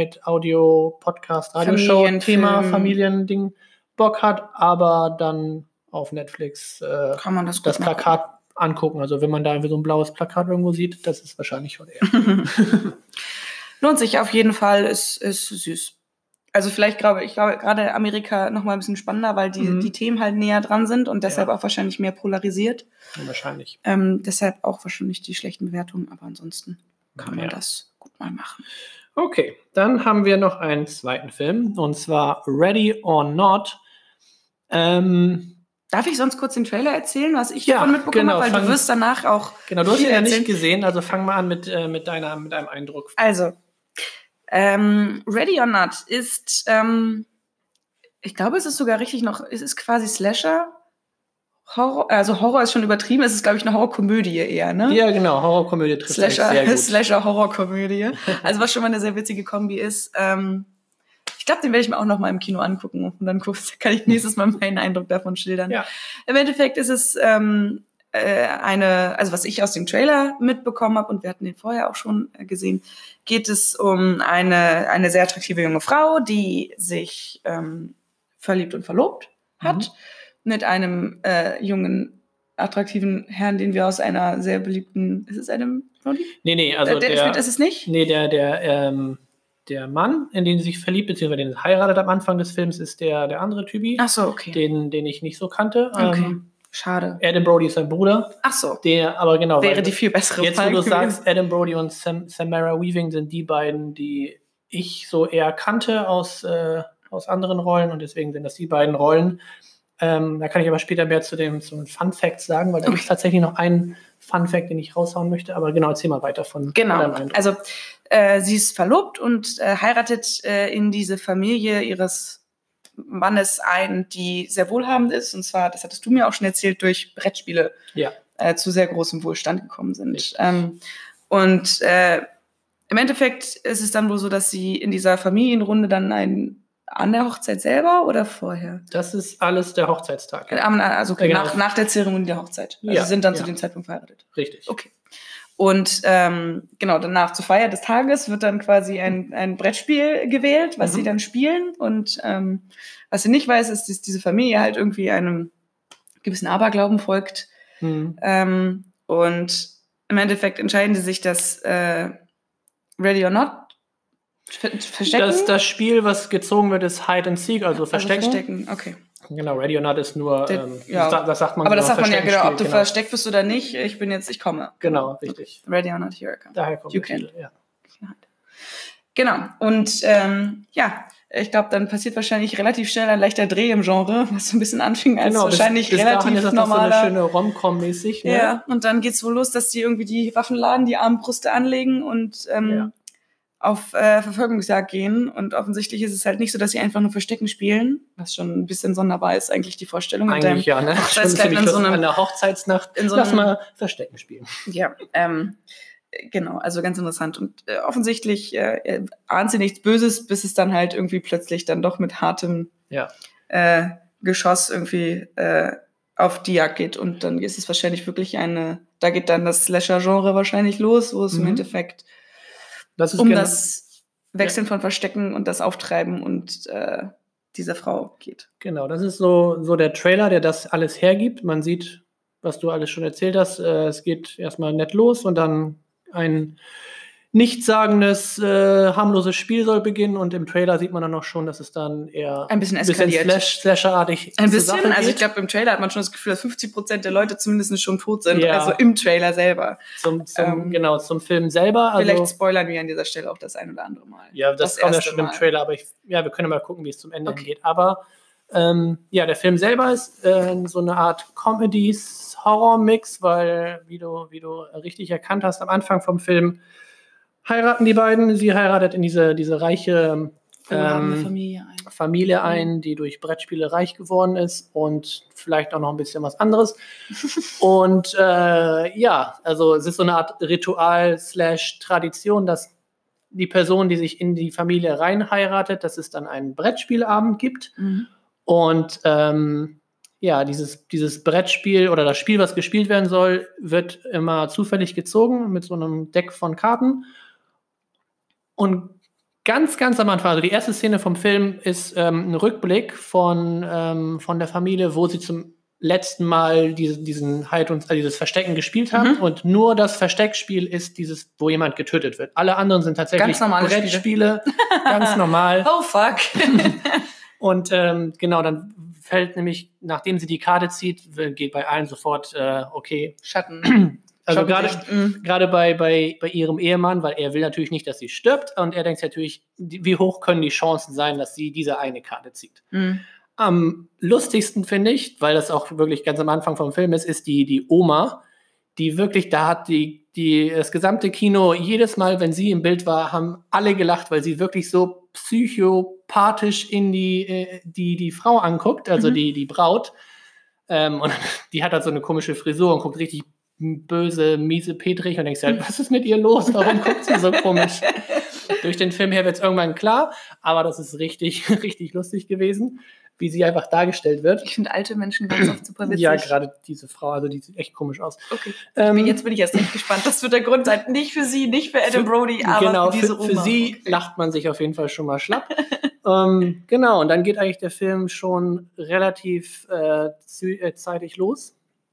Late-Night-Audio-Podcast-Radioshow-Thema, Familienfilm. Familiending Bock hat, aber dann auf Netflix äh, kann man das gut das machen. Plakat angucken. Also wenn man da so ein blaues Plakat irgendwo sieht, das ist wahrscheinlich Hot Air. Lohnt sich auf jeden Fall, ist, ist süß. Also vielleicht glaube ich, glaube gerade Amerika noch mal ein bisschen spannender, weil die, Mhm. die Themen halt näher dran sind und deshalb Ja. auch wahrscheinlich mehr polarisiert. Ja, wahrscheinlich. Ähm, deshalb auch wahrscheinlich die schlechten Bewertungen, aber ansonsten kann man Ja. das gut mal machen. Okay, dann haben wir noch einen zweiten Film, und zwar Ready or Not. Ähm, Darf ich sonst kurz den Trailer erzählen, was ich Ja, davon mitbekommen genau, habe? Weil fang- du wirst danach auch genau, du hast ihn viel ja nicht erzählen. gesehen, also fang mal an mit, äh, mit, deiner, mit deinem Eindruck. Also, ähm, Ready or Not ist, ähm, ich glaube, es ist sogar richtig noch, es ist quasi Slasher. Horror, also Horror ist schon übertrieben, es ist, glaube ich, eine Horrorkomödie eher, ne? Ja, genau, Horrorkomödie trifft eigentlich sehr Slasher, gut. Slasher Horrorkomödie. Also was schon mal eine sehr witzige Kombi ist. Ähm, ich glaube, den werde ich mir auch noch mal im Kino angucken und dann guck, kann ich nächstes Mal meinen Eindruck davon schildern. Ja. Im Endeffekt ist es ähm, äh, eine, also was ich aus dem Trailer mitbekommen habe und wir hatten den vorher auch schon äh, gesehen, geht es um eine eine sehr attraktive junge Frau, die sich ähm, verliebt und verlobt hat Mhm. mit einem äh, jungen attraktiven Herrn, den wir aus einer sehr beliebten, ist es einem Brody? Nee, nee, also äh, der, der, spielt, ist es nicht? nee, der, der, ähm, der Mann, in den sie sich verliebt, beziehungsweise den sie heiratet am Anfang des Films, ist der, der andere Typi, Ach so, okay. den, den ich nicht so kannte. Okay, Ähm, schade. Adam Brody ist sein Bruder, Ach so, der, aber genau, wäre weil- die viel bessere jetzt, wo Wahl du gewesen. sagst, Adam Brody und Sam, Samara Weaving sind die beiden, die ich so eher kannte aus, äh, aus anderen Rollen, und deswegen sind das die beiden Rollen. Ähm, da kann ich aber später mehr zu dem zu den Fun Facts sagen, weil da gibt es tatsächlich noch einen Fun Fact, den ich raushauen möchte. Aber genau, erzähl mal weiter von Genau, deinem Eindruck. also äh, sie ist verlobt und äh, heiratet äh, in diese Familie ihres Mannes ein, die sehr wohlhabend ist. Und zwar, das hattest du mir auch schon erzählt, durch Brettspiele Ja. äh, zu sehr großem Wohlstand gekommen sind. Richtig. Ähm, und äh, im Endeffekt ist es dann wohl so, dass sie in dieser Familienrunde dann ein an der Hochzeit selber oder vorher? Das ist alles der Hochzeitstag. Ja. Am- Also okay, Ja, genau. nach, nach der Zeremonie der Hochzeit. Also Ja, sie sind dann ja. zu dem Zeitpunkt verheiratet. Richtig. Okay. Und ähm, genau, danach zur Feier des Tages wird dann quasi ein, ein Brettspiel gewählt, was Mhm. sie dann spielen. Und ähm, was sie nicht weiß, ist, dass diese Familie halt irgendwie einem gewissen Aberglauben folgt. Hm. Ähm, und im Endeffekt entscheiden sie sich, dass äh, Ready or Not ver verstecken. Das, das Spiel, was gezogen wird, ist Hide and Seek, also Verstecken. Also verstecken, okay. Genau, Ready or Not ist nur, Der- ähm, ja. das, das sagt man Aber das genau, sagt man ja genau, ob du Versteckenspiel, versteckt bist oder nicht. Ich bin jetzt, ich komme. Genau, richtig. Ready or Not, here I come. Daher kommt You der can. Titel, ja. Genau. Und ähm, ja, ich glaube, dann passiert wahrscheinlich relativ schnell ein leichter Dreh im Genre, was so ein bisschen anfing als Genau, wahrscheinlich bis, bis relativ dahin ist das normaler. Noch so eine schöne Rom-Com-mäßig. Ne? Ja, und dann geht's wohl los, dass die irgendwie die Waffen laden, die Armbrüste anlegen und ähm, Ja. auf äh, Verfolgungsjagd gehen. Und offensichtlich ist es halt nicht so, dass sie einfach nur Verstecken spielen, was schon ein bisschen sonderbar ist, eigentlich die Vorstellung. Eigentlich ja, ne? Schon ziemlich in so einem, an der Hochzeitsnacht. in so Lass einem, mal Verstecken spielen. Ja, ähm, genau, also ganz interessant. Und äh, offensichtlich äh, ahnt sie nichts Böses, bis es dann halt irgendwie plötzlich dann doch mit hartem ja. äh, Geschoss irgendwie äh, auf die Jagd geht. Und dann ist es wahrscheinlich wirklich eine, da geht dann das Slasher-Genre wahrscheinlich los, wo es Mhm. im Endeffekt das ist um genau, das Wechseln ja. von Verstecken und das Auftreiben und äh, dieser Frau geht. Genau, das ist so, so der Trailer, der das alles hergibt. Man sieht, was du alles schon erzählt hast. Äh, es geht erstmal nett los und dann ein nichtssagendes, äh, harmloses Spiel soll beginnen und im Trailer sieht man dann noch schon, dass es dann eher ein bisschen eskaliert. Bisschen Slash, Slasher-artig Ein bisschen, also ich glaube, im Trailer hat man schon das Gefühl, dass fünfzig Prozent der Leute zumindest schon tot sind, ja. Also im Trailer selber. Zum, zum, ähm, genau, zum Film selber. Also, vielleicht spoilern wir an dieser Stelle auch das ein oder andere Mal. Ja, das, das kommt ja schon Mal. Im Trailer, aber ich, ja, wir können mal gucken, wie es zum Ende okay. geht. Aber ähm, ja, der Film selber ist äh, so eine Art Comedy-Horror-Mix, weil, wie du, wie du richtig erkannt hast, am Anfang vom Film heiraten die beiden. Sie heiratet in diese, diese reiche ähm, Familie ein. Familie ein, die durch Brettspiele reich geworden ist und vielleicht auch noch ein bisschen was anderes. Und äh, ja, also es ist so eine Art Ritual slash Tradition, dass die Person, die sich in die Familie rein heiratet, dass es dann einen Brettspielabend gibt. Mhm. Und ähm, ja, dieses, dieses Brettspiel oder das Spiel, was gespielt werden soll, wird immer zufällig gezogen mit so einem Deck von Karten. Und ganz, ganz am Anfang, also die erste Szene vom Film ist ähm, ein Rückblick von, ähm, von der Familie, wo sie zum letzten Mal diese, diesen Hide und, also dieses Verstecken gespielt haben. Mhm. Und nur das Versteckspiel ist dieses, wo jemand getötet wird. Alle anderen sind tatsächlich Brettspiele. Ganz normal. Oh, fuck. Und ähm, genau, dann fällt nämlich, nachdem sie die Karte zieht, geht bei allen sofort, äh, okay. Schatten. Also gerade gerade bei, bei, bei ihrem Ehemann, weil er will natürlich nicht, dass sie stirbt. Und er denkt natürlich, wie hoch können die Chancen sein, dass sie diese eine Karte zieht. Mhm. Am lustigsten finde ich, weil das auch wirklich ganz am Anfang vom Film ist, ist die, die Oma, die wirklich, da hat die, die, das gesamte Kino, jedes Mal, wenn sie im Bild war, haben alle gelacht, weil sie wirklich so psychopathisch in die, äh, die, die Frau anguckt, also mhm. die, die Braut. Ähm, und die hat halt so eine komische Frisur und guckt richtig böse, miese, petrig und denkst halt, was ist mit ihr los? Warum guckt sie so komisch? Durch den Film her wird es irgendwann klar, aber das ist richtig, richtig lustig gewesen, wie sie einfach dargestellt wird. Ich finde alte Menschen ganz oft super witzig. Ja, gerade diese Frau, also die sieht echt komisch aus. Okay, ähm, bin, jetzt bin ich erst nicht gespannt. Das wird der Grund sein, nicht für sie, nicht für Adam Brody, aber genau, für diese für, Oma. Für sie okay. lacht man sich auf jeden Fall schon mal schlapp. ähm, genau, und dann geht eigentlich der Film schon relativ äh, zeitig los.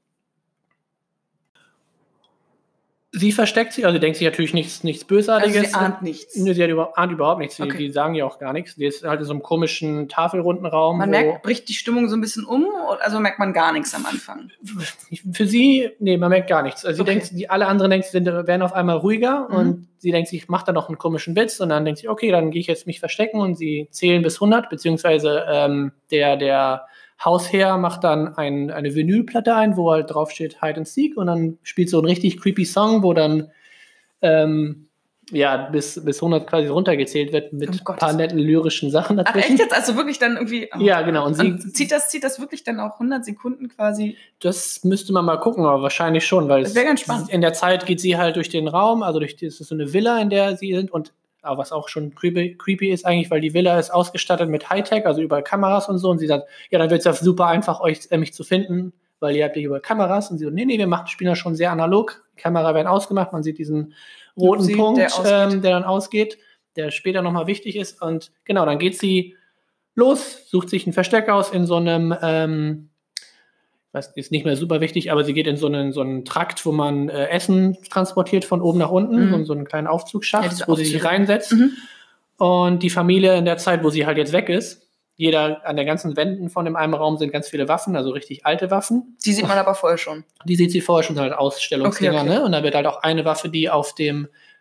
Sie versteckt sich, also sie denkt sich natürlich nichts, nichts Bösartiges. Also sie ahnt nichts. Nö, sie hat über, ahnt überhaupt nichts. Okay. Die, die sagen ja auch gar nichts. Die ist halt in so einem komischen tafelrunden Raum. Man merkt, bricht die Stimmung so ein bisschen um, also merkt man gar nichts am Anfang. Für sie, nee, man merkt gar nichts. Also sie okay. denkt, die, alle anderen denken, sie werden auf einmal ruhiger mhm. und sie denkt sich, ich mache da noch einen komischen Witz und dann denkt sie, okay, dann gehe ich jetzt mich verstecken und sie zählen bis hundert, beziehungsweise ähm, der, der Hausherr macht dann ein, eine Vinylplatte ein, wo halt drauf steht Hide and Seek und dann spielt so ein richtig creepy Song, wo dann ähm, ja, bis, bis hundert quasi runtergezählt wird mit ein oh paar netten lyrischen Sachen dazwischen. Ach echt jetzt? Also wirklich dann irgendwie... Oh. Ja, genau. Und, sie, und zieht, das, zieht das wirklich dann auch hundert Sekunden quasi? Das müsste man mal gucken, aber wahrscheinlich schon, weil das wäre ganz spannend. In der Zeit geht sie halt durch den Raum, also durch die, es ist so eine Villa, in der sie sind und aber was auch schon creepy, creepy ist eigentlich, weil die Villa ist ausgestattet mit Hightech, also überall Kameras und so. Und sie sagt, ja, dann wird es ja super einfach, euch äh, mich zu finden, weil ihr habt ja überall Kameras. Und sie so, nee, nee, wir machen, spielen das schon sehr analog. Die Kamera werden ausgemacht, man sieht diesen roten sie, Punkt, der, ähm, der dann ausgeht, der später nochmal wichtig ist. Und genau, dann geht sie los, sucht sich ein Versteck aus in so einem, ähm, das ist nicht mehr super wichtig, aber sie geht in so einen, so einen Trakt, wo man äh, Essen transportiert von oben nach unten, mhm. so einen kleinen Aufzugsschacht, ja, wo sie sich reinsetzt. Mhm. Und die Familie in der Zeit, wo sie halt jetzt weg ist, jeder an den ganzen Wänden von dem einen Raum sind ganz viele Waffen, also richtig alte Waffen. Die sieht man aber vorher schon. Die sieht sie vorher schon, halt Ausstellungsdinger, okay, okay. ne? Und da wird halt auch eine Waffe, die auf dem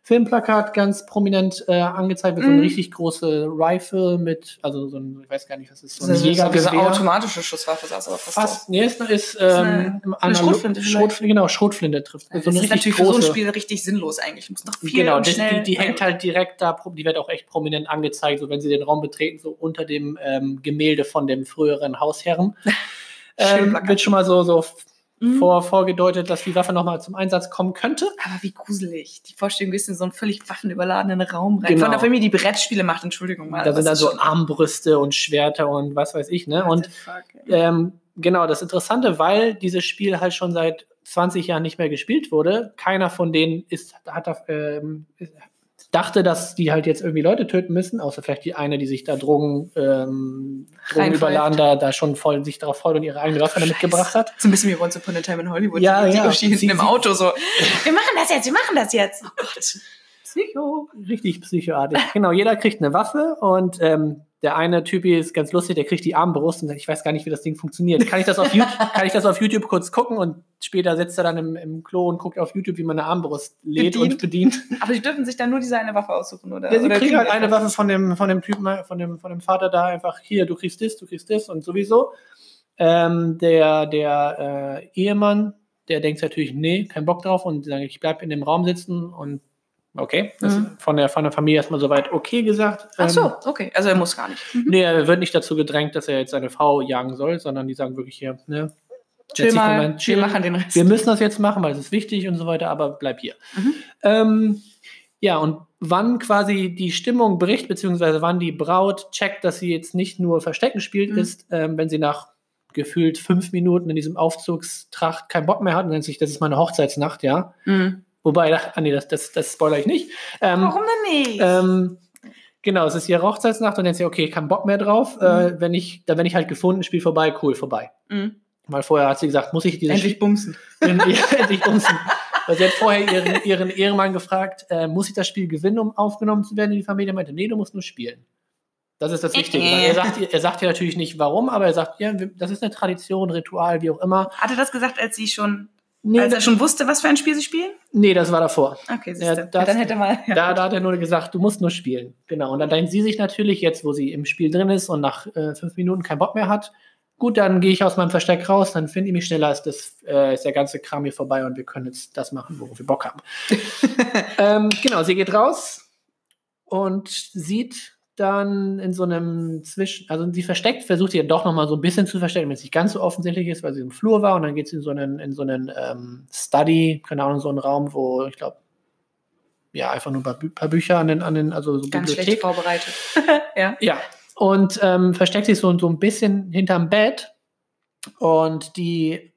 Filmplakat ganz prominent äh, angezeigt wird, so eine Mhm. richtig große Rifle mit, also so ein, ich weiß gar nicht, was ist, so ein Das ist so diese Jägergewehr. automatische Schusswaffe, sah es aber fast aus. Fast, nee, es ist, eine- ähm, eine Analo- Schrotflinte vielleicht. Schrotflinte, genau, Schrotflinte trifft. Ja, so das eine ist richtig natürlich für so ein große. Spiel richtig sinnlos eigentlich. Du musst noch viel Genau, und das, schnell. die, die hängt halt direkt da, pro- die wird auch echt prominent angezeigt, so wenn sie den Raum betreten, so unter dem ähm, Gemälde von dem früheren Hausherren. Schön ähm, Plakat. wird schon mal so, so Mhm. vor, vorgedeutet, dass die Waffe nochmal zum Einsatz kommen könnte. Aber wie gruselig. Die Vorstellung, du gehst in so einen völlig waffenüberladenen Raum rein. Genau. Von der Familie, die Brettspiele macht, Entschuldigung mal. Da aber sind es dann ist so schon- Armbrüste und Schwerter und was weiß ich, ne? What Und the fuck, ey. ähm, genau, das Interessante, weil dieses Spiel halt schon seit zwanzig Jahren nicht mehr gespielt wurde, keiner von denen ist, hat, da, ähm, dachte, dass die halt jetzt irgendwie Leute töten müssen, außer vielleicht die eine, die sich da Drogen, ähm, Drogen Reinpfeift. überladen, da, da schon voll sich darauf freut und ihre eigene Waffe damit Scheiße. gebracht hat. So ein bisschen wie Once Upon a Time in Hollywood. Ja, die, die ja. Uschi hinten Sie- im sie- Auto so, wir machen das jetzt, wir machen das jetzt. Oh Gott. Psycho. Richtig psychoartig. Genau, jeder kriegt eine Waffe und ähm, der eine Typ hier ist ganz lustig, der kriegt die Armbrust und sagt, ich weiß gar nicht, wie das Ding funktioniert. Kann ich das auf YouTube, kann ich das auf YouTube kurz gucken und später sitzt er dann im, im Klo und guckt auf YouTube, wie man eine Armbrust lädt Bedient. und bedient. Aber die dürfen sich dann nur diese eine Waffe aussuchen, oder? Ja, sie oder kriegen halt die- eine Waffe von dem, von dem Typen, von dem, von dem Vater da einfach, hier, du kriegst das, du kriegst das und sowieso. Ähm, der der äh, Ehemann, der denkt natürlich, nee, kein Bock drauf und sagt, ich bleib in dem Raum sitzen und okay, das Mhm. ist von der, von der Familie erstmal soweit okay gesagt. Ach so, Ähm, okay. Also er muss gar nicht. Mhm. nee, er wird nicht dazu gedrängt, dass er jetzt seine Frau jagen soll, sondern die sagen wirklich hier, ne, Chill setz dich mal, Moment, chill. wir machen den Rest. Wir müssen das jetzt machen, weil es ist wichtig und so weiter, aber bleib hier. Mhm. Ähm, ja, und wann quasi die Stimmung bricht, beziehungsweise wann die Braut checkt, dass sie jetzt nicht nur Verstecken spielt, Mhm. ist, ähm, wenn sie nach gefühlt fünf Minuten in diesem Aufzugstracht keinen Bock mehr hat und nennt sich, das ist meine Hochzeitsnacht, ja. Mhm. Wobei, ah nee, das, das, das spoilere ich nicht. Ähm, Warum denn nicht? ähm, genau, es ist ihre Hochzeitsnacht und dann sagt sie, okay, kein Bock mehr drauf. Mhm. Äh, wenn ich, da bin ich halt gefunden, Spiel vorbei, cool, vorbei. Mhm. Weil vorher hat sie gesagt, muss ich diese Endlich bumsen. in, ja, endlich bumsen. Weil sie hat vorher ihren, ihren Ehemann gefragt, äh, muss ich das Spiel gewinnen, um aufgenommen zu werden in die Familie? Er meinte, nee, du musst nur spielen. Das ist das Wichtige. Weil er sagt, er sagt ja natürlich nicht warum, aber er sagt, ja, das ist eine Tradition, Ritual, wie auch immer. Hat er das gesagt, als sie schon, Nee, als er schon wusste, was für ein Spiel sie spielen? nee, das war davor. Okay, siehst Ja, du. das- Dann hätte mal. Ja. Da, da hat er nur gesagt, du musst nur spielen. Genau. Und dann denkt sie sich natürlich, jetzt wo sie im Spiel drin ist und nach äh, fünf Minuten keinen Bock mehr hat, gut, dann gehe ich aus meinem Versteck raus, dann finde ich mich schneller, ist, das, äh, ist der ganze Kram hier vorbei und wir können jetzt das machen, worauf wir Bock haben. ähm, genau, sie geht raus und sieht dann in so einem Zwischen, also sie versteckt, versucht sie ja doch nochmal so ein bisschen zu verstecken, wenn es nicht ganz so offensichtlich ist, weil sie im Flur war und dann geht sie in so einen, in so einen ähm, Study, keine Ahnung, so einen Raum, wo ich glaube, ja, einfach nur ein paar, Bü paar Bücher an den, an den, also so Ganz Bibliothek. schlecht vorbereitet. Ja. Ja, und ähm, versteckt sich so, so ein bisschen hinterm Bett. Und die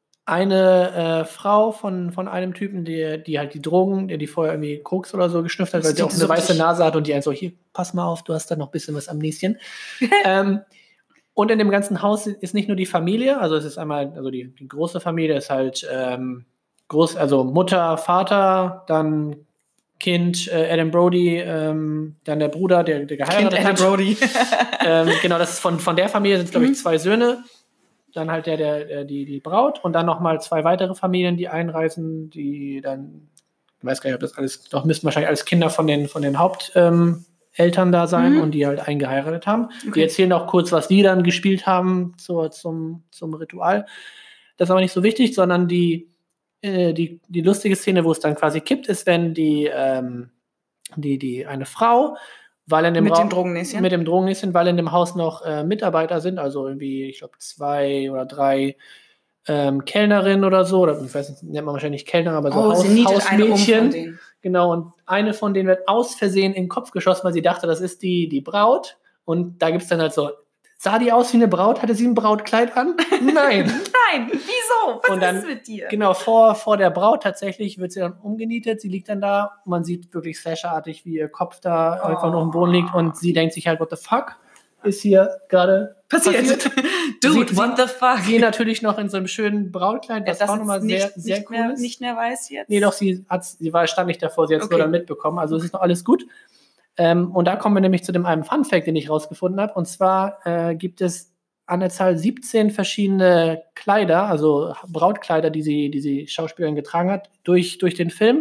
eine äh, Frau von, von einem Typen, die, die halt die Drogen, der die vorher irgendwie Koks oder so geschnüffelt hat, weil sie Die auch eine so weiße richtig- Nase hat und die einen so, hier, pass mal auf, du hast da noch ein bisschen was am Näschen. ähm, und in dem ganzen Haus ist nicht nur die Familie, also es ist einmal, also die, die große Familie ist halt ähm, groß, also Mutter, Vater, dann Kind, äh, Adam Brody, ähm, dann der Bruder, der, der Kind geheiratet Adam hat. Brody. ähm, genau, das ist von, von der Familie sind, glaube ich, Mhm. zwei Söhne. Dann halt der, der, der die, die Braut und dann nochmal zwei weitere Familien, die einreisen, die dann, ich weiß gar nicht, ob das alles, doch müssten wahrscheinlich alles Kinder von den, von den Haupteltern ähm, da sein Mhm. und die halt eingeheiratet haben. Die Okay. erzählen auch kurz, was die dann gespielt haben zur, zum, zum Ritual. Das ist aber nicht so wichtig, sondern die, äh, die, die lustige Szene, wo es dann quasi kippt, ist, wenn die, ähm, die, die eine Frau, weil in dem Mit Raum, dem Drogennäschen? mit dem Drogennäschen, weil in dem Haus noch äh, Mitarbeiter sind, also irgendwie, ich glaube, zwei oder drei ähm, Kellnerinnen oder so, oder ich weiß nicht, nennt man wahrscheinlich nicht Kellner, aber so Oh, Haus, sie nietet eine um von Hausmädchen. denen. Genau, und eine von denen wird aus Versehen in den Kopf geschossen, weil sie dachte, das ist die, die Braut. Und da gibt es dann halt so, sah die aus wie eine Braut? Hatte sie ein Brautkleid an? Nein. Nein, wieso? Was Und dann- ist mit dir? Genau, vor, vor der Braut tatsächlich wird sie dann umgenietet. Sie liegt dann da. Man sieht wirklich slasherartig, wie ihr Kopf da Oh. einfach noch im Boden liegt. Und sie denkt sich halt, what the fuck ist hier gerade Passiert. Dude, Sie- what the fuck? Sie natürlich noch in so einem schönen Brautkleid, Ja, was das auch ist nochmal nicht, sehr, sehr nicht, cool mehr, ist. nicht mehr weiß jetzt. Nee, doch, sie, hat, sie war, stand nicht davor, sie hat es Okay. nur dann mitbekommen. Also es ist noch alles gut. Ähm, und da kommen wir nämlich zu dem einen Funfact, den ich rausgefunden habe. Und zwar äh, gibt es an der Zahl siebzehn verschiedene Kleider, also Brautkleider, die sie, die sie Schauspielerin getragen hat, durch, durch den Film.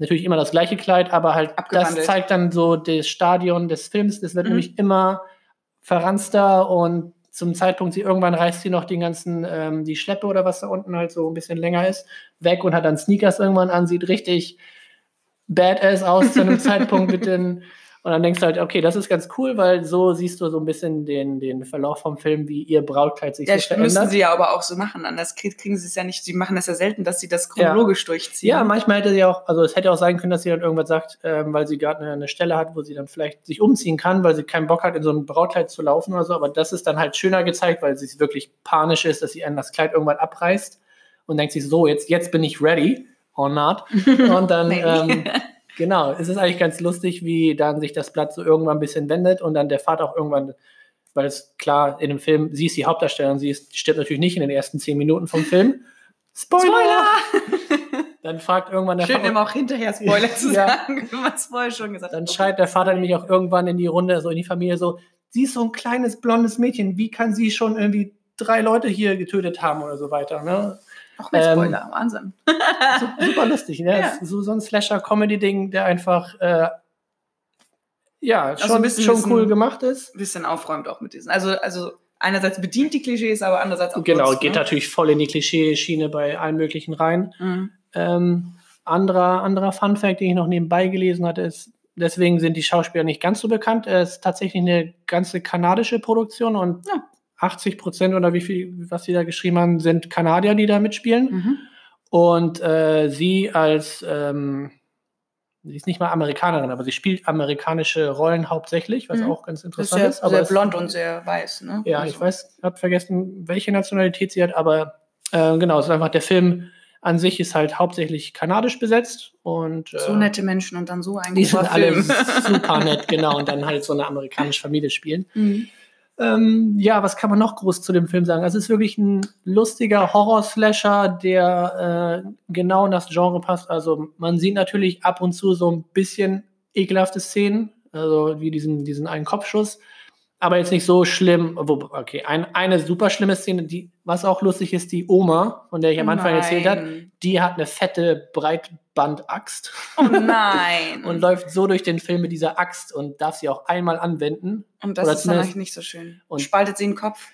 natürlich immer das gleiche Kleid, aber halt, das Abgewandelt. zeigt dann so das Stadion des Films. Das wird Mhm. nämlich immer verranster und zum Zeitpunkt, sie irgendwann reißt sie noch den ganzen, ähm, die Schleppe oder was da unten halt so ein bisschen länger ist, weg und hat dann Sneakers irgendwann an, sieht richtig badass aus zu einem Zeitpunkt mit den, und dann denkst du halt, okay, das ist ganz cool, weil so siehst du so ein bisschen den, den Verlauf vom Film, wie ihr Brautkleid sich Ja, so verändert. müssen sie ja aber auch so machen, anders kriegen sie es ja nicht, sie machen das ja selten, dass sie das chronologisch durchziehen. Ja, manchmal hätte sie auch, also es hätte auch sein können, dass sie dann irgendwas sagt, ähm, weil sie gerade eine, eine Stelle hat, wo sie dann vielleicht sich umziehen kann, weil sie keinen Bock hat, in so ein Brautkleid zu laufen oder so, aber das ist dann halt schöner gezeigt, weil sie wirklich panisch ist, dass sie an das Kleid irgendwann abreißt und denkt sich so, jetzt, jetzt bin ich ready or not. Und dann, ähm, genau, es ist eigentlich ganz lustig, wie dann sich das Blatt so irgendwann ein bisschen wendet und dann der Vater auch irgendwann, weil es klar, in dem Film, sie ist die Hauptdarstellerin, sie ist, stirbt natürlich nicht in den ersten zehn Minuten vom Film. Spoiler! Spoiler! Dann fragt irgendwann der Schön, Vater. immer auch hinterher Spoiler zu Ja. sagen, wenn man es vorher schon gesagt hat. Dann schreit der Vater nämlich auch irgendwann in die Runde, so in die Familie, so: Sie ist so ein kleines blondes Mädchen, wie kann sie schon irgendwie drei Leute hier getötet haben oder so weiter, ne? Auch mit Ähm, Spoiler, Wahnsinn. su- super lustig, ne? Ja. So, so ein Slasher-Comedy-Ding, der einfach, äh, ja, Also schon, ein bisschen- schon bisschen- cool gemacht ist. Ein bisschen aufräumt auch mit diesen. Also, also einerseits bedient die Klischees, aber andererseits auch Genau, nutzt, geht ne? natürlich voll in die Klischee-Schiene bei allen möglichen rein. Mhm. Ähm, anderer, anderer Fun-Fact, den ich noch nebenbei gelesen hatte, ist, deswegen sind die Schauspieler nicht ganz so bekannt. Es ist tatsächlich eine ganze kanadische Produktion und Ja. achtzig Prozent oder wie viel, was sie da geschrieben haben, sind Kanadier, die da mitspielen. Mhm. Und äh, sie als, ähm, sie ist nicht mal Amerikanerin, aber sie spielt amerikanische Rollen hauptsächlich, was Mhm. auch ganz Das ist interessant sehr, ist. Aber sehr es- blond und sehr weiß, ne? Ja, Also, ich weiß, habe vergessen, welche Nationalität sie hat, aber äh, genau, es ist einfach, der Film an sich ist halt hauptsächlich kanadisch besetzt und äh, So nette Menschen und dann so ein die sind grober alle Film. super nett, genau, und dann halt so eine amerikanische Familie spielen. Mhm. Ähm, ja, was kann man noch groß zu dem Film sagen? Also es ist wirklich ein lustiger Horror-Slasher, der äh, genau in das Genre passt. Also man sieht natürlich ab und zu so ein bisschen ekelhafte Szenen, also wie diesen, diesen einen Kopfschuss, aber jetzt nicht so schlimm. Wo, okay, ein, eine super schlimme Szene, die, was auch lustig ist, die Oma, von der ich am Anfang erzählt habe, Nein. die hat eine fette Breitbandaxt Oh nein. und läuft so durch den Film mit dieser Axt und darf sie auch einmal anwenden. Und das Oder ist dann zumindest- eigentlich nicht so schön. Und- Spaltet sie den Kopf?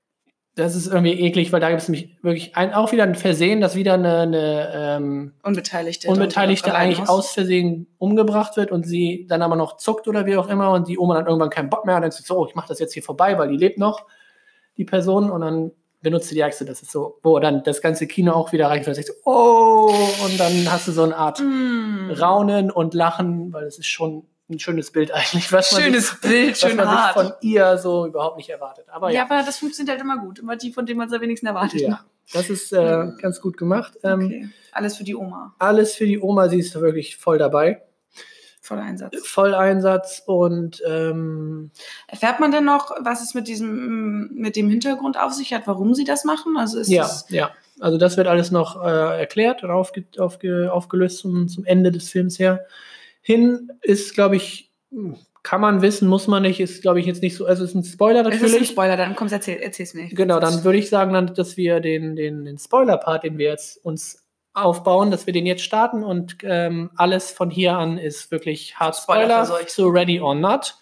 Das ist irgendwie eklig, weil da gibt es nämlich wirklich ein, auch wieder ein Versehen, dass wieder eine, eine ähm, Unbeteiligte. Unbeteiligte darunter leiden eigentlich muss. aus Versehen umgebracht wird und sie dann aber noch zuckt oder wie auch immer und die Oma dann irgendwann keinen Bock mehr hat und sagt so, oh, ich mache das jetzt hier vorbei, weil die lebt noch, die Person, und dann benutzt sie die Axt. Das ist so, wo dann das ganze Kino auch wieder reicht und sagt so, oh, und dann hast du so eine Art Mm. Raunen und Lachen, weil es ist schon ein schönes Bild eigentlich, was man, Schönes sich, Bild, was schön man sich hart. von ihr so überhaupt nicht erwartet. Aber ja, ja, aber das funktioniert halt immer gut. Immer die, von denen man es am wenigsten erwartet. ja, das ist äh, ganz gut gemacht. Ähm, Okay. Alles für die Oma. Alles für die Oma, sie ist wirklich voll dabei. Voller Einsatz. Volleinsatz und ähm, Erfährt man denn noch, was es mit diesem, mit dem Hintergrund auf sich hat, warum sie das machen? Also ist ja, das, ja. Also das wird alles noch äh, erklärt und aufge, aufge, aufgelöst zum, zum Ende des Films her. Hin ist, glaube ich, kann man wissen, muss man nicht, ist, glaube ich, jetzt nicht so, also es ist ein Spoiler es ist ein natürlich. Spoiler, dann komm, erzähl, erzähl's mir. Genau, dann würde ich sagen, dann, dass wir den, den, den Spoiler-Part, den wir jetzt uns aufbauen, dass wir den jetzt starten und ähm, alles von hier an ist wirklich hart Spoiler, Spoilerverseucht. so ready or not.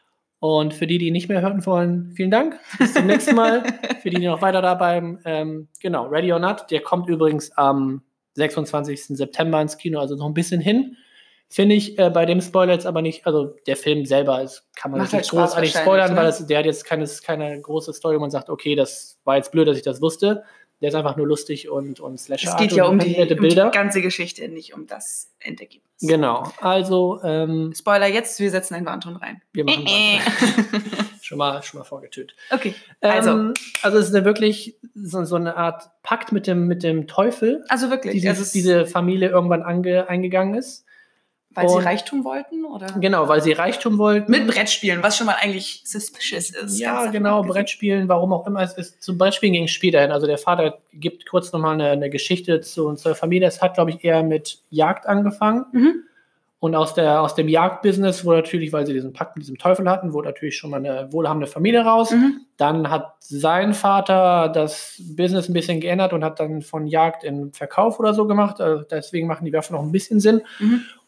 Und für die, die nicht mehr hören wollen, vielen Dank. Bis zum nächsten Mal. Für die, die noch weiter da bleiben, ähm, genau, Ready or Not. Der kommt übrigens am sechsundzwanzigsten September ins Kino, also noch ein bisschen hin. Finde ich äh, bei dem Spoiler jetzt aber nicht, also der Film selber ist, kann man Macht jetzt nicht halt Spaß großartig wahrscheinlich, spoilern, ne? weil das, der hat jetzt keine, keine große Story, wo man sagt, okay, das war jetzt blöd, dass ich das wusste. Der ist einfach nur lustig und, und Slasher. Es geht ja um die, nette um die Bilder. ganze Geschichte, nicht um das Endergebnis. Genau, also ähm, Spoiler jetzt, wir setzen einen Warnton rein. wir machen Äh, was. schon mal schon mal vorgetötet. Okay, also, Ähm, also es ist eine wirklich so, so eine Art Pakt mit dem, mit dem Teufel, also wirklich, die also diese, es- diese Familie irgendwann ange, eingegangen ist. weil sie und- Reichtum wollten, oder? Genau, weil sie Reichtum wollten. Mit Brettspielen, was schon mal eigentlich suspicious ist. Ja, ganz davon genau, abgesehen. Brettspielen, warum auch immer. Es ist, zum Brettspielen ging es später hin. Also der Vater gibt kurz nochmal eine, eine Geschichte zu, zur Familie. Es hat, glaube ich, eher mit Jagd angefangen. Mhm. Und aus, der, aus dem Jagdbusiness wurde natürlich, weil sie diesen Pakt mit diesem Teufel hatten, wurde natürlich schon mal eine wohlhabende Familie raus. Mhm. Dann hat sein Vater das Business ein bisschen geändert und hat dann von Jagd in Verkauf oder so gemacht. Also deswegen machen die Waffen noch ein bisschen Sinn. Mhm.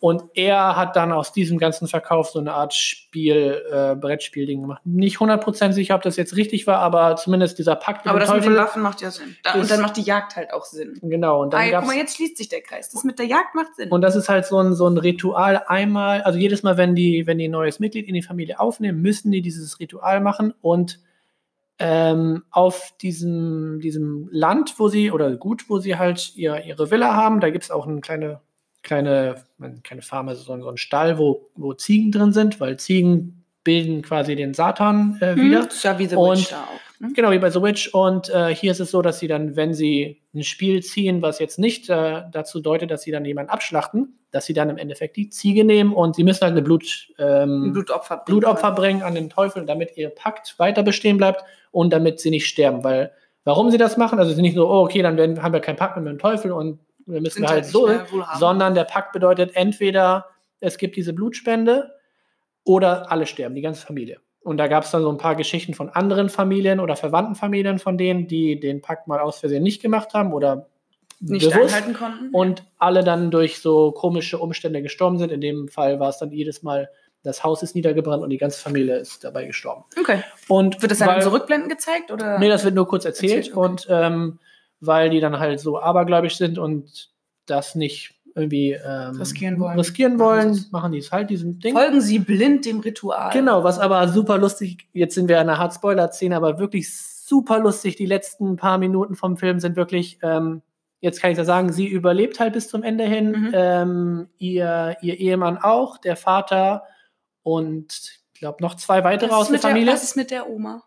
Und er hat dann aus diesem ganzen Verkauf so eine Art Spiel, äh, Brettspielding gemacht. Nicht hundert Prozent sicher, ob das jetzt richtig war, aber zumindest dieser Pakt mit Aber dem das Teufel. mit den Waffen macht ja Sinn. Da, und dann macht die Jagd halt auch Sinn. Genau. Und dann ah, gab's, guck mal, jetzt schließt sich der Kreis. Das mit der Jagd macht Sinn. Und das ist halt so ein, so ein Ritual einmal, also jedes Mal, wenn die, wenn die ein neues Mitglied in die Familie aufnehmen, müssen die dieses Ritual machen und ähm, auf diesem, diesem Land, wo sie, oder Gut, wo sie halt ihr, ihre Villa haben, da gibt es auch eine kleine kleine, keine Farm, also so ein Stall, wo, wo Ziegen drin sind, weil Ziegen bilden quasi den Satan äh, wieder. Hm, das ist ja wie The und, Witch da auch. Ne? Genau, wie bei The Witch. Und äh, hier ist es so, dass sie dann, wenn sie ein Spiel ziehen, was jetzt nicht äh, dazu deutet, dass sie dann jemanden abschlachten, dass sie dann im Endeffekt die Ziege nehmen und sie müssen halt eine Blut, ähm, ein Blutopfer, bringen, Blutopfer bringen an den Teufel, damit ihr Pakt weiter bestehen bleibt und damit sie nicht sterben. Weil, warum sie das machen, also es ist nicht so, oh, okay, dann werden, haben wir keinen Pakt mit dem Teufel und wir müssen Sind halt halt so, wohlhabend. sondern der Pakt bedeutet entweder, es gibt diese Blutspende oder alle sterben, die ganze Familie. Und da gab es dann so ein paar Geschichten von anderen Familien oder verwandten Familien von denen, die den Pakt mal aus Versehen nicht gemacht haben oder nicht bewusst einhalten konnten. Und alle dann durch so komische Umstände gestorben sind. In dem Fall war es dann jedes Mal, das Haus ist niedergebrannt und die ganze Familie ist dabei gestorben. Okay. Und wird das dann weil, in so Rückblenden gezeigt? Oder? Nee, das wird nur kurz erzählt. erzählt okay. Und ähm, weil die dann halt so abergläubisch sind und das nicht irgendwie ähm, riskieren wollen, riskieren wollen machen die es halt, diesen Ding. Folgen sie blind dem Ritual. Genau, was aber super lustig, jetzt sind wir in einer Hard-Spoiler-Szene, aber wirklich super lustig, die letzten paar Minuten vom Film sind wirklich, ähm, jetzt kann ich das sagen, sie überlebt halt bis zum Ende hin, Mhm. ähm, ihr, ihr Ehemann auch, der Vater und ich glaube noch zwei weitere was aus der Familie. Der, was ist mit der Oma?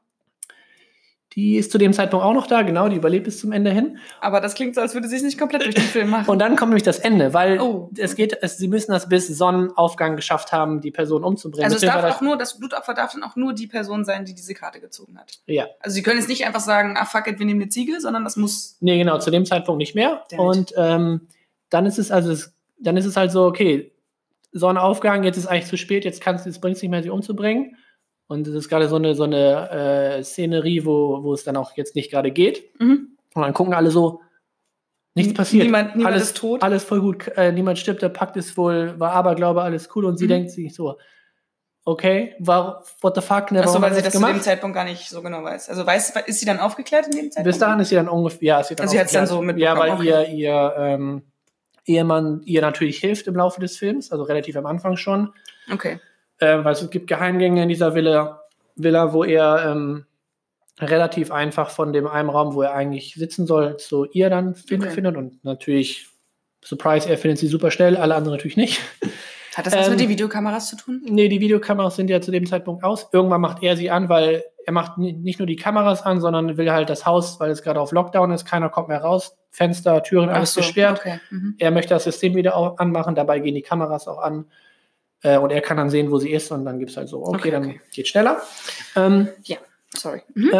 Die ist zu dem Zeitpunkt auch noch da, genau, die überlebt bis zum Ende hin. Aber das klingt so, als würde sie es nicht komplett durch den Film machen. Und dann kommt nämlich das Ende, weil oh. es geht, es, sie müssen das bis Sonnenaufgang geschafft haben, die Person umzubringen. Also es darf auch nur, das Blutopfer darf dann auch nur die Person sein, die diese Karte gezogen hat. Ja. Also sie können jetzt nicht einfach sagen, ah fuck it, wir nehmen eine Ziege, sondern das muss... Nee, genau, zu dem Zeitpunkt nicht mehr. Und ähm, dann ist es also, es, dann ist es halt so, okay, Sonnenaufgang, jetzt ist eigentlich zu spät, jetzt kannst jetzt bringt es nicht mehr, sie umzubringen. Und es ist gerade so eine, so eine äh, Szenerie, wo, wo es dann auch jetzt nicht gerade geht. Mhm. Und dann gucken alle so, nichts passiert. Niemand, niemand alles, ist tot. Alles voll gut, äh, niemand stirbt, der Pakt ist wohl, war Aberglaube, alles cool. Und sie mhm. denkt sich so, okay, war, what the fuck, ne, Achso, weil sie das, das das zu dem Zeitpunkt gar nicht so genau weiß. Also weiß, ist sie dann aufgeklärt in dem Zeitpunkt? Bis dahin ist sie dann ungefähr, ja, ist sie dann also sie hat es dann so mitbekommen. Ja, weil okay. ihr, ihr ähm, Ehemann ihr natürlich hilft im Laufe des Films, also relativ am Anfang schon. Okay. Äh, weil es gibt Geheimgänge in dieser Villa, Villa wo er ähm, relativ einfach von dem einen Raum, wo er eigentlich sitzen soll, zu ihr dann find, okay. findet. Und natürlich, Surprise, er findet sie super schnell, alle anderen natürlich nicht. Hat das was ähm, mit den Videokameras zu tun? Nee, die Videokameras sind ja zu dem Zeitpunkt aus. Irgendwann macht er sie an, weil er macht nicht nur die Kameras an, sondern will halt das Haus, weil es gerade auf Lockdown ist, keiner kommt mehr raus, Fenster, Türen, alles so, gesperrt. Okay. Mhm. Er möchte das System wieder auch anmachen, dabei gehen die Kameras auch an. Äh, und er kann dann sehen, wo sie ist und dann gibt es halt so, okay, okay dann okay. geht schneller. Ähm, ja, sorry. Mhm.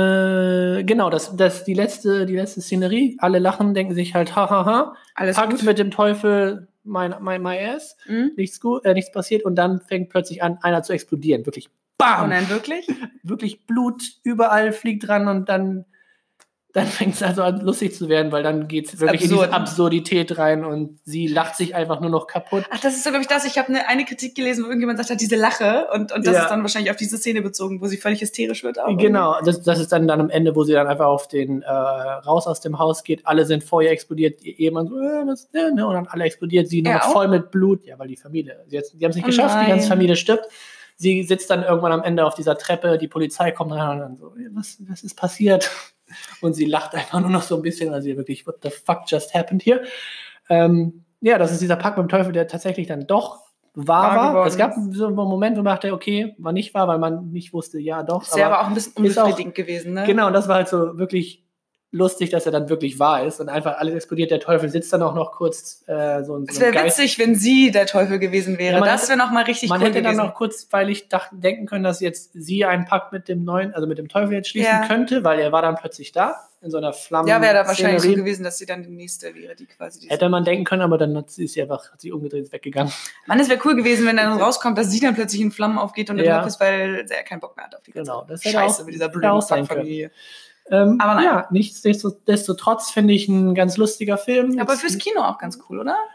Äh, genau, das, das die letzte, die letzte Szenerie. Alle lachen, denken sich halt, hahaha, alles Pakt gut mit dem Teufel, mein, mein, my ass, mhm. nichts, gut, äh, nichts passiert und dann fängt plötzlich an, einer zu explodieren. Wirklich, bam! Oh nein, wirklich? Wirklich Blut, überall fliegt dran und dann dann fängt es also an, lustig zu werden, weil dann geht es wirklich absurd. in diese Absurdität rein und sie lacht sich einfach nur noch kaputt. Ach, das ist so, glaube ich, das. Ich habe eine, eine Kritik gelesen, wo irgendjemand sagt hat, diese Lache und, und das ja. ist dann wahrscheinlich auf diese Szene bezogen, wo sie völlig hysterisch wird. Auch, genau, das, das ist dann, dann am Ende, wo sie dann einfach auf den äh, raus aus dem Haus geht, alle sind vor ihr explodiert, ihr Ehemann so, äh, was, äh, ne? Und dann alle explodiert, sie nur noch voll mit Blut, ja, weil die Familie, sie, jetzt, die haben es nicht oh geschafft, nein. die ganze Familie stirbt. Sie sitzt dann irgendwann am Ende auf dieser Treppe, die Polizei kommt rein und dann so, was, was ist passiert? Und sie lacht einfach nur noch so ein bisschen, also ihr wirklich, what the fuck just happened here? Ähm, ja, das ist dieser Pakt mit dem Teufel, der tatsächlich dann doch wahr war. war. Es gab so einen Moment, wo man dachte, okay, war nicht wahr, weil man nicht wusste, ja doch. Ist ja aber auch ein bisschen unbefriedigend gewesen, ne? Genau, und das war halt so wirklich lustig, dass er dann wirklich wahr ist und einfach alles explodiert. Der Teufel sitzt dann auch noch kurz äh, so ein Es wäre witzig, wenn sie der Teufel gewesen wäre. Ja, das wäre noch mal richtig man cool hätte gewesen. dann noch kurzweilig dachten, denken können, dass jetzt sie einen Pakt mit dem neuen, also mit dem Teufel jetzt schließen ja. könnte, weil er war dann plötzlich da in so einer Flamme. Ja, wäre da wahrscheinlich so gewesen, dass sie dann die nächste wäre, die quasi. Hätte man denken können, aber dann hat sie ist einfach hat sie umgedreht weggegangen. Mann, es wäre cool gewesen, wenn dann rauskommt, dass sie dann plötzlich in Flammen aufgeht und der ja. Teufel ist, weil er keinen Bock mehr hat auf die ganze Genau, das Scheiße auch, mit dieser blöden Familie. Ähm, aber nein. Ja, nichtsdestotrotz finde ich ein ganz lustiger Film. Aber fürs Kino auch ganz cool, oder?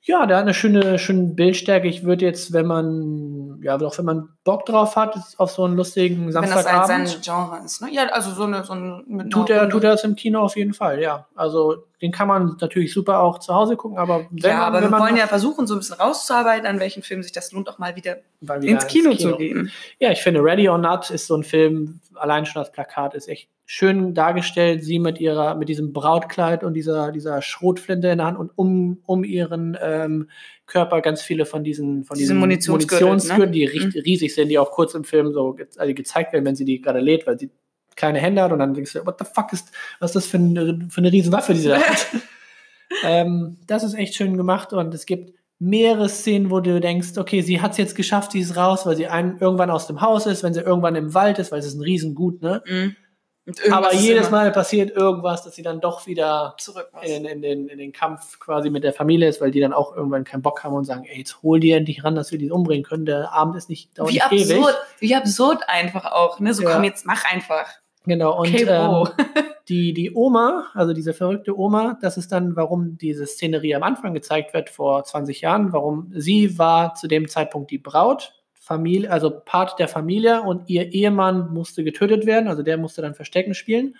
Ja, der hat eine schöne, schöne Bildstärke. Ich würde jetzt, wenn man, ja, auch wenn man Bock drauf hat, auf so einen lustigen Samstagabend. Wenn das sein, sein Genre ist, ne? Ja, also so eine, so ein mit tut er, tut er das im Kino auf jeden Fall, ja. Also den kann man natürlich super auch zu Hause gucken, aber wenn ja, man, aber wenn wir man wollen ja versuchen, so ein bisschen rauszuarbeiten, an welchen Filmen sich das lohnt, auch mal wieder, mal wieder ins Kino, ins Kino zu gehen. Ja, ich finde Ready or Not ist so ein Film, allein schon das Plakat ist echt schön dargestellt. Sie mit ihrer, mit diesem Brautkleid und dieser, dieser Schrotflinte in der Hand und um, um ihren ähm, Körper ganz viele von diesen, von Diese diesen Munitionsgürtel, Munitionsgürteln, ne? die richt- riesig sind, die auch kurz im Film so ge also gezeigt werden, wenn sie die gerade lädt, weil sie kleine Hände hat und dann denkst du, what the fuck ist, was ist das für eine, für eine riesen Waffe, die sie da hat? ähm, das ist echt schön gemacht und es gibt mehrere Szenen, wo du denkst, okay, sie hat es jetzt geschafft, sie ist raus, weil sie ein, irgendwann aus dem Haus ist, wenn sie irgendwann im Wald ist, weil es ist ein Riesengut, ne? Mhm. Aber jedes Mal passiert irgendwas, dass sie dann doch wieder zurück in, in, den, in den Kampf quasi mit der Familie ist, weil die dann auch irgendwann keinen Bock haben und sagen, ey, jetzt hol die endlich ran, dass wir die umbringen können. Der Abend ist nicht, dauert wie nicht absurd, ewig. Wie absurd einfach auch, ne? So, ja. Komm, jetzt mach einfach. Genau, und okay, ähm, die, die Oma, also diese verrückte Oma, das ist dann, warum diese Szenerie am Anfang gezeigt wird, vor zwanzig Jahren, warum sie war zu dem Zeitpunkt die Braut, Familie, also Part der Familie und ihr Ehemann musste getötet werden, also der musste dann Verstecken spielen.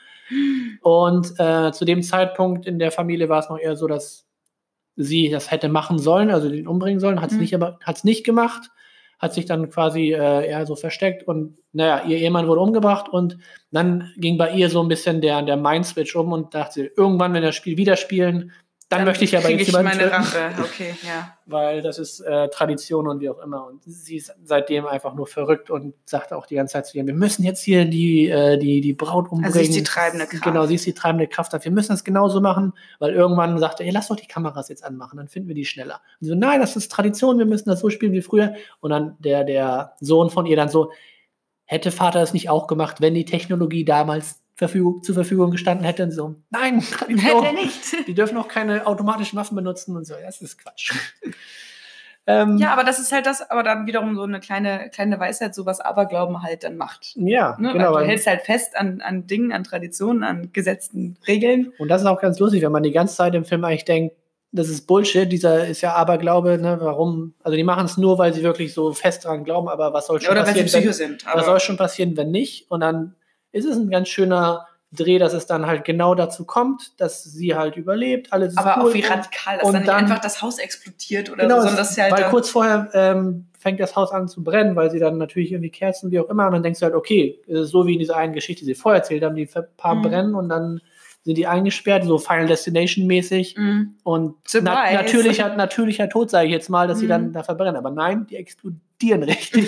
Und äh, zu dem Zeitpunkt in der Familie war es noch eher so, dass sie das hätte machen sollen, also den umbringen sollen, hat es mhm. nicht, aber hat's nicht gemacht, hat sich dann quasi äh, eher so versteckt und naja, ihr Ehemann wurde umgebracht und dann ging bei ihr so ein bisschen der, der Mind-Switch um und dachte sie, irgendwann, wenn wir das Spiel wieder spielen, dann, dann möchte ich aber jetzt jemanden meine Rache, okay, ja. Weil das ist äh, Tradition und wie auch immer. Und sie ist seitdem einfach nur verrückt und sagt auch die ganze Zeit zu ihr, wir müssen jetzt hier die, äh, die, die Braut umbringen. Also sie ist die treibende Kraft. Genau, sie ist die treibende Kraft. Wir müssen das genauso machen, weil irgendwann sagt er, ey, lass doch die Kameras jetzt anmachen, dann finden wir die schneller. Und sie so, nein, das ist Tradition, wir müssen das so spielen wie früher. Und dann der, der Sohn von ihr dann so, hätte Vater das nicht auch gemacht, wenn die Technologie damals Verfügung, zur Verfügung gestanden hätte und so, nein, hätte er nicht. Die dürfen auch keine automatischen Waffen benutzen und so, das ist Quatsch. ähm, ja, aber das ist halt das, aber dann wiederum so eine kleine, kleine Weisheit, so was Aberglauben halt dann macht. Ja, ne? genau. Weil du hältst halt fest an, an Dingen, an Traditionen, an gesetzten Regeln. Und das ist auch ganz lustig, wenn man die ganze Zeit im Film eigentlich denkt, das ist Bullshit, dieser ist ja Aberglaube, ne, warum, also die machen es nur, weil sie wirklich so fest dran glauben, aber was soll schon Oder passieren, weil sie Psycho wenn, sind. Aber was soll schon passieren, wenn nicht? Und dann ist es ein ganz schöner Dreh, dass es dann halt genau dazu kommt, dass sie halt überlebt, alles ist aber cool. auch wie radikal, dass und dann nicht dann einfach das Haus explodiert oder genau, so, sondern dass sie halt weil kurz vorher ähm, fängt das Haus an zu brennen, weil sie dann natürlich irgendwie Kerzen, wie auch immer, und dann denkst du halt, okay, so wie in dieser einen Geschichte, die sie vorher erzählt haben, die paar mhm. brennen und dann sind die eingesperrt, so Final Destination mäßig mhm. und na natürlicher, natürlicher Tod, sage ich jetzt mal, dass mhm. sie dann da verbrennen, aber nein, die explodieren richtig.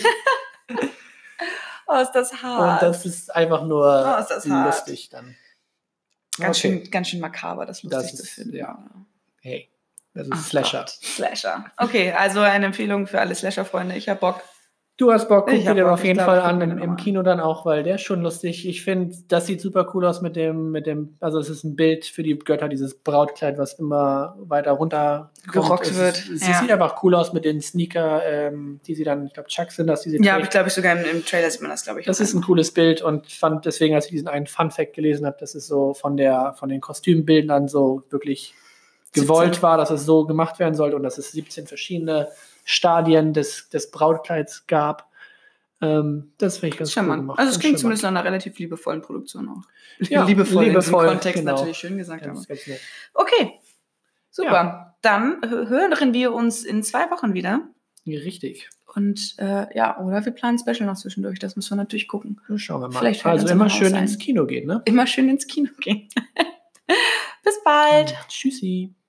Oh, ist das hart. Und das ist einfach nur oh, ist das lustig hart. dann. Ganz, okay. schön, ganz schön makaber, das lustig das zu ist, finden. Ja. Hey, das ist Ach Slasher. Gott. Slasher. Okay, also eine Empfehlung für alle Slasher-Freunde. Ich hab Bock. Du hast Bock, guck dir den auf jeden glaub, Fall an, im, im Kino dann auch, weil der ist schon lustig. Ich finde, das sieht super cool aus mit dem, mit dem, also es ist ein Bild für die Götter, dieses Brautkleid, was immer weiter runter gerockt es, wird. Es, es ja. sieht einfach cool aus mit den Sneaker, ähm, die sie dann, ich glaube, Chucks sind das, die sie Ja, ich glaube ich sogar im, im Trailer sieht man das, glaube ich. Das ist ein cooles Bild und fand deswegen, als ich diesen einen Fun-Fact gelesen habe, dass es so von der, von den Kostümbildern so wirklich gewollt war, dass es so gemacht werden sollte und dass es siebzehn verschiedene Stadien des, des Brautkleids gab. Ähm, das finde ich ganz cool gemacht. Also es klingt zumindest nach einer relativ liebevollen Produktion auch. Ja, liebevoll, liebevoll in Kontext genau. natürlich schön gesagt. Ganz, aber. ganz nett. Okay, super. Ja. Dann hören wir uns in zwei Wochen wieder. Ja, richtig. Und äh, ja, oder wir planen Special noch zwischendurch. Das müssen wir natürlich gucken. Dann schauen wir mal. Vielleicht also immer schön ins Kino gehen, ne? Immer schön ins Kino gehen. Bis bald. Tschüssi.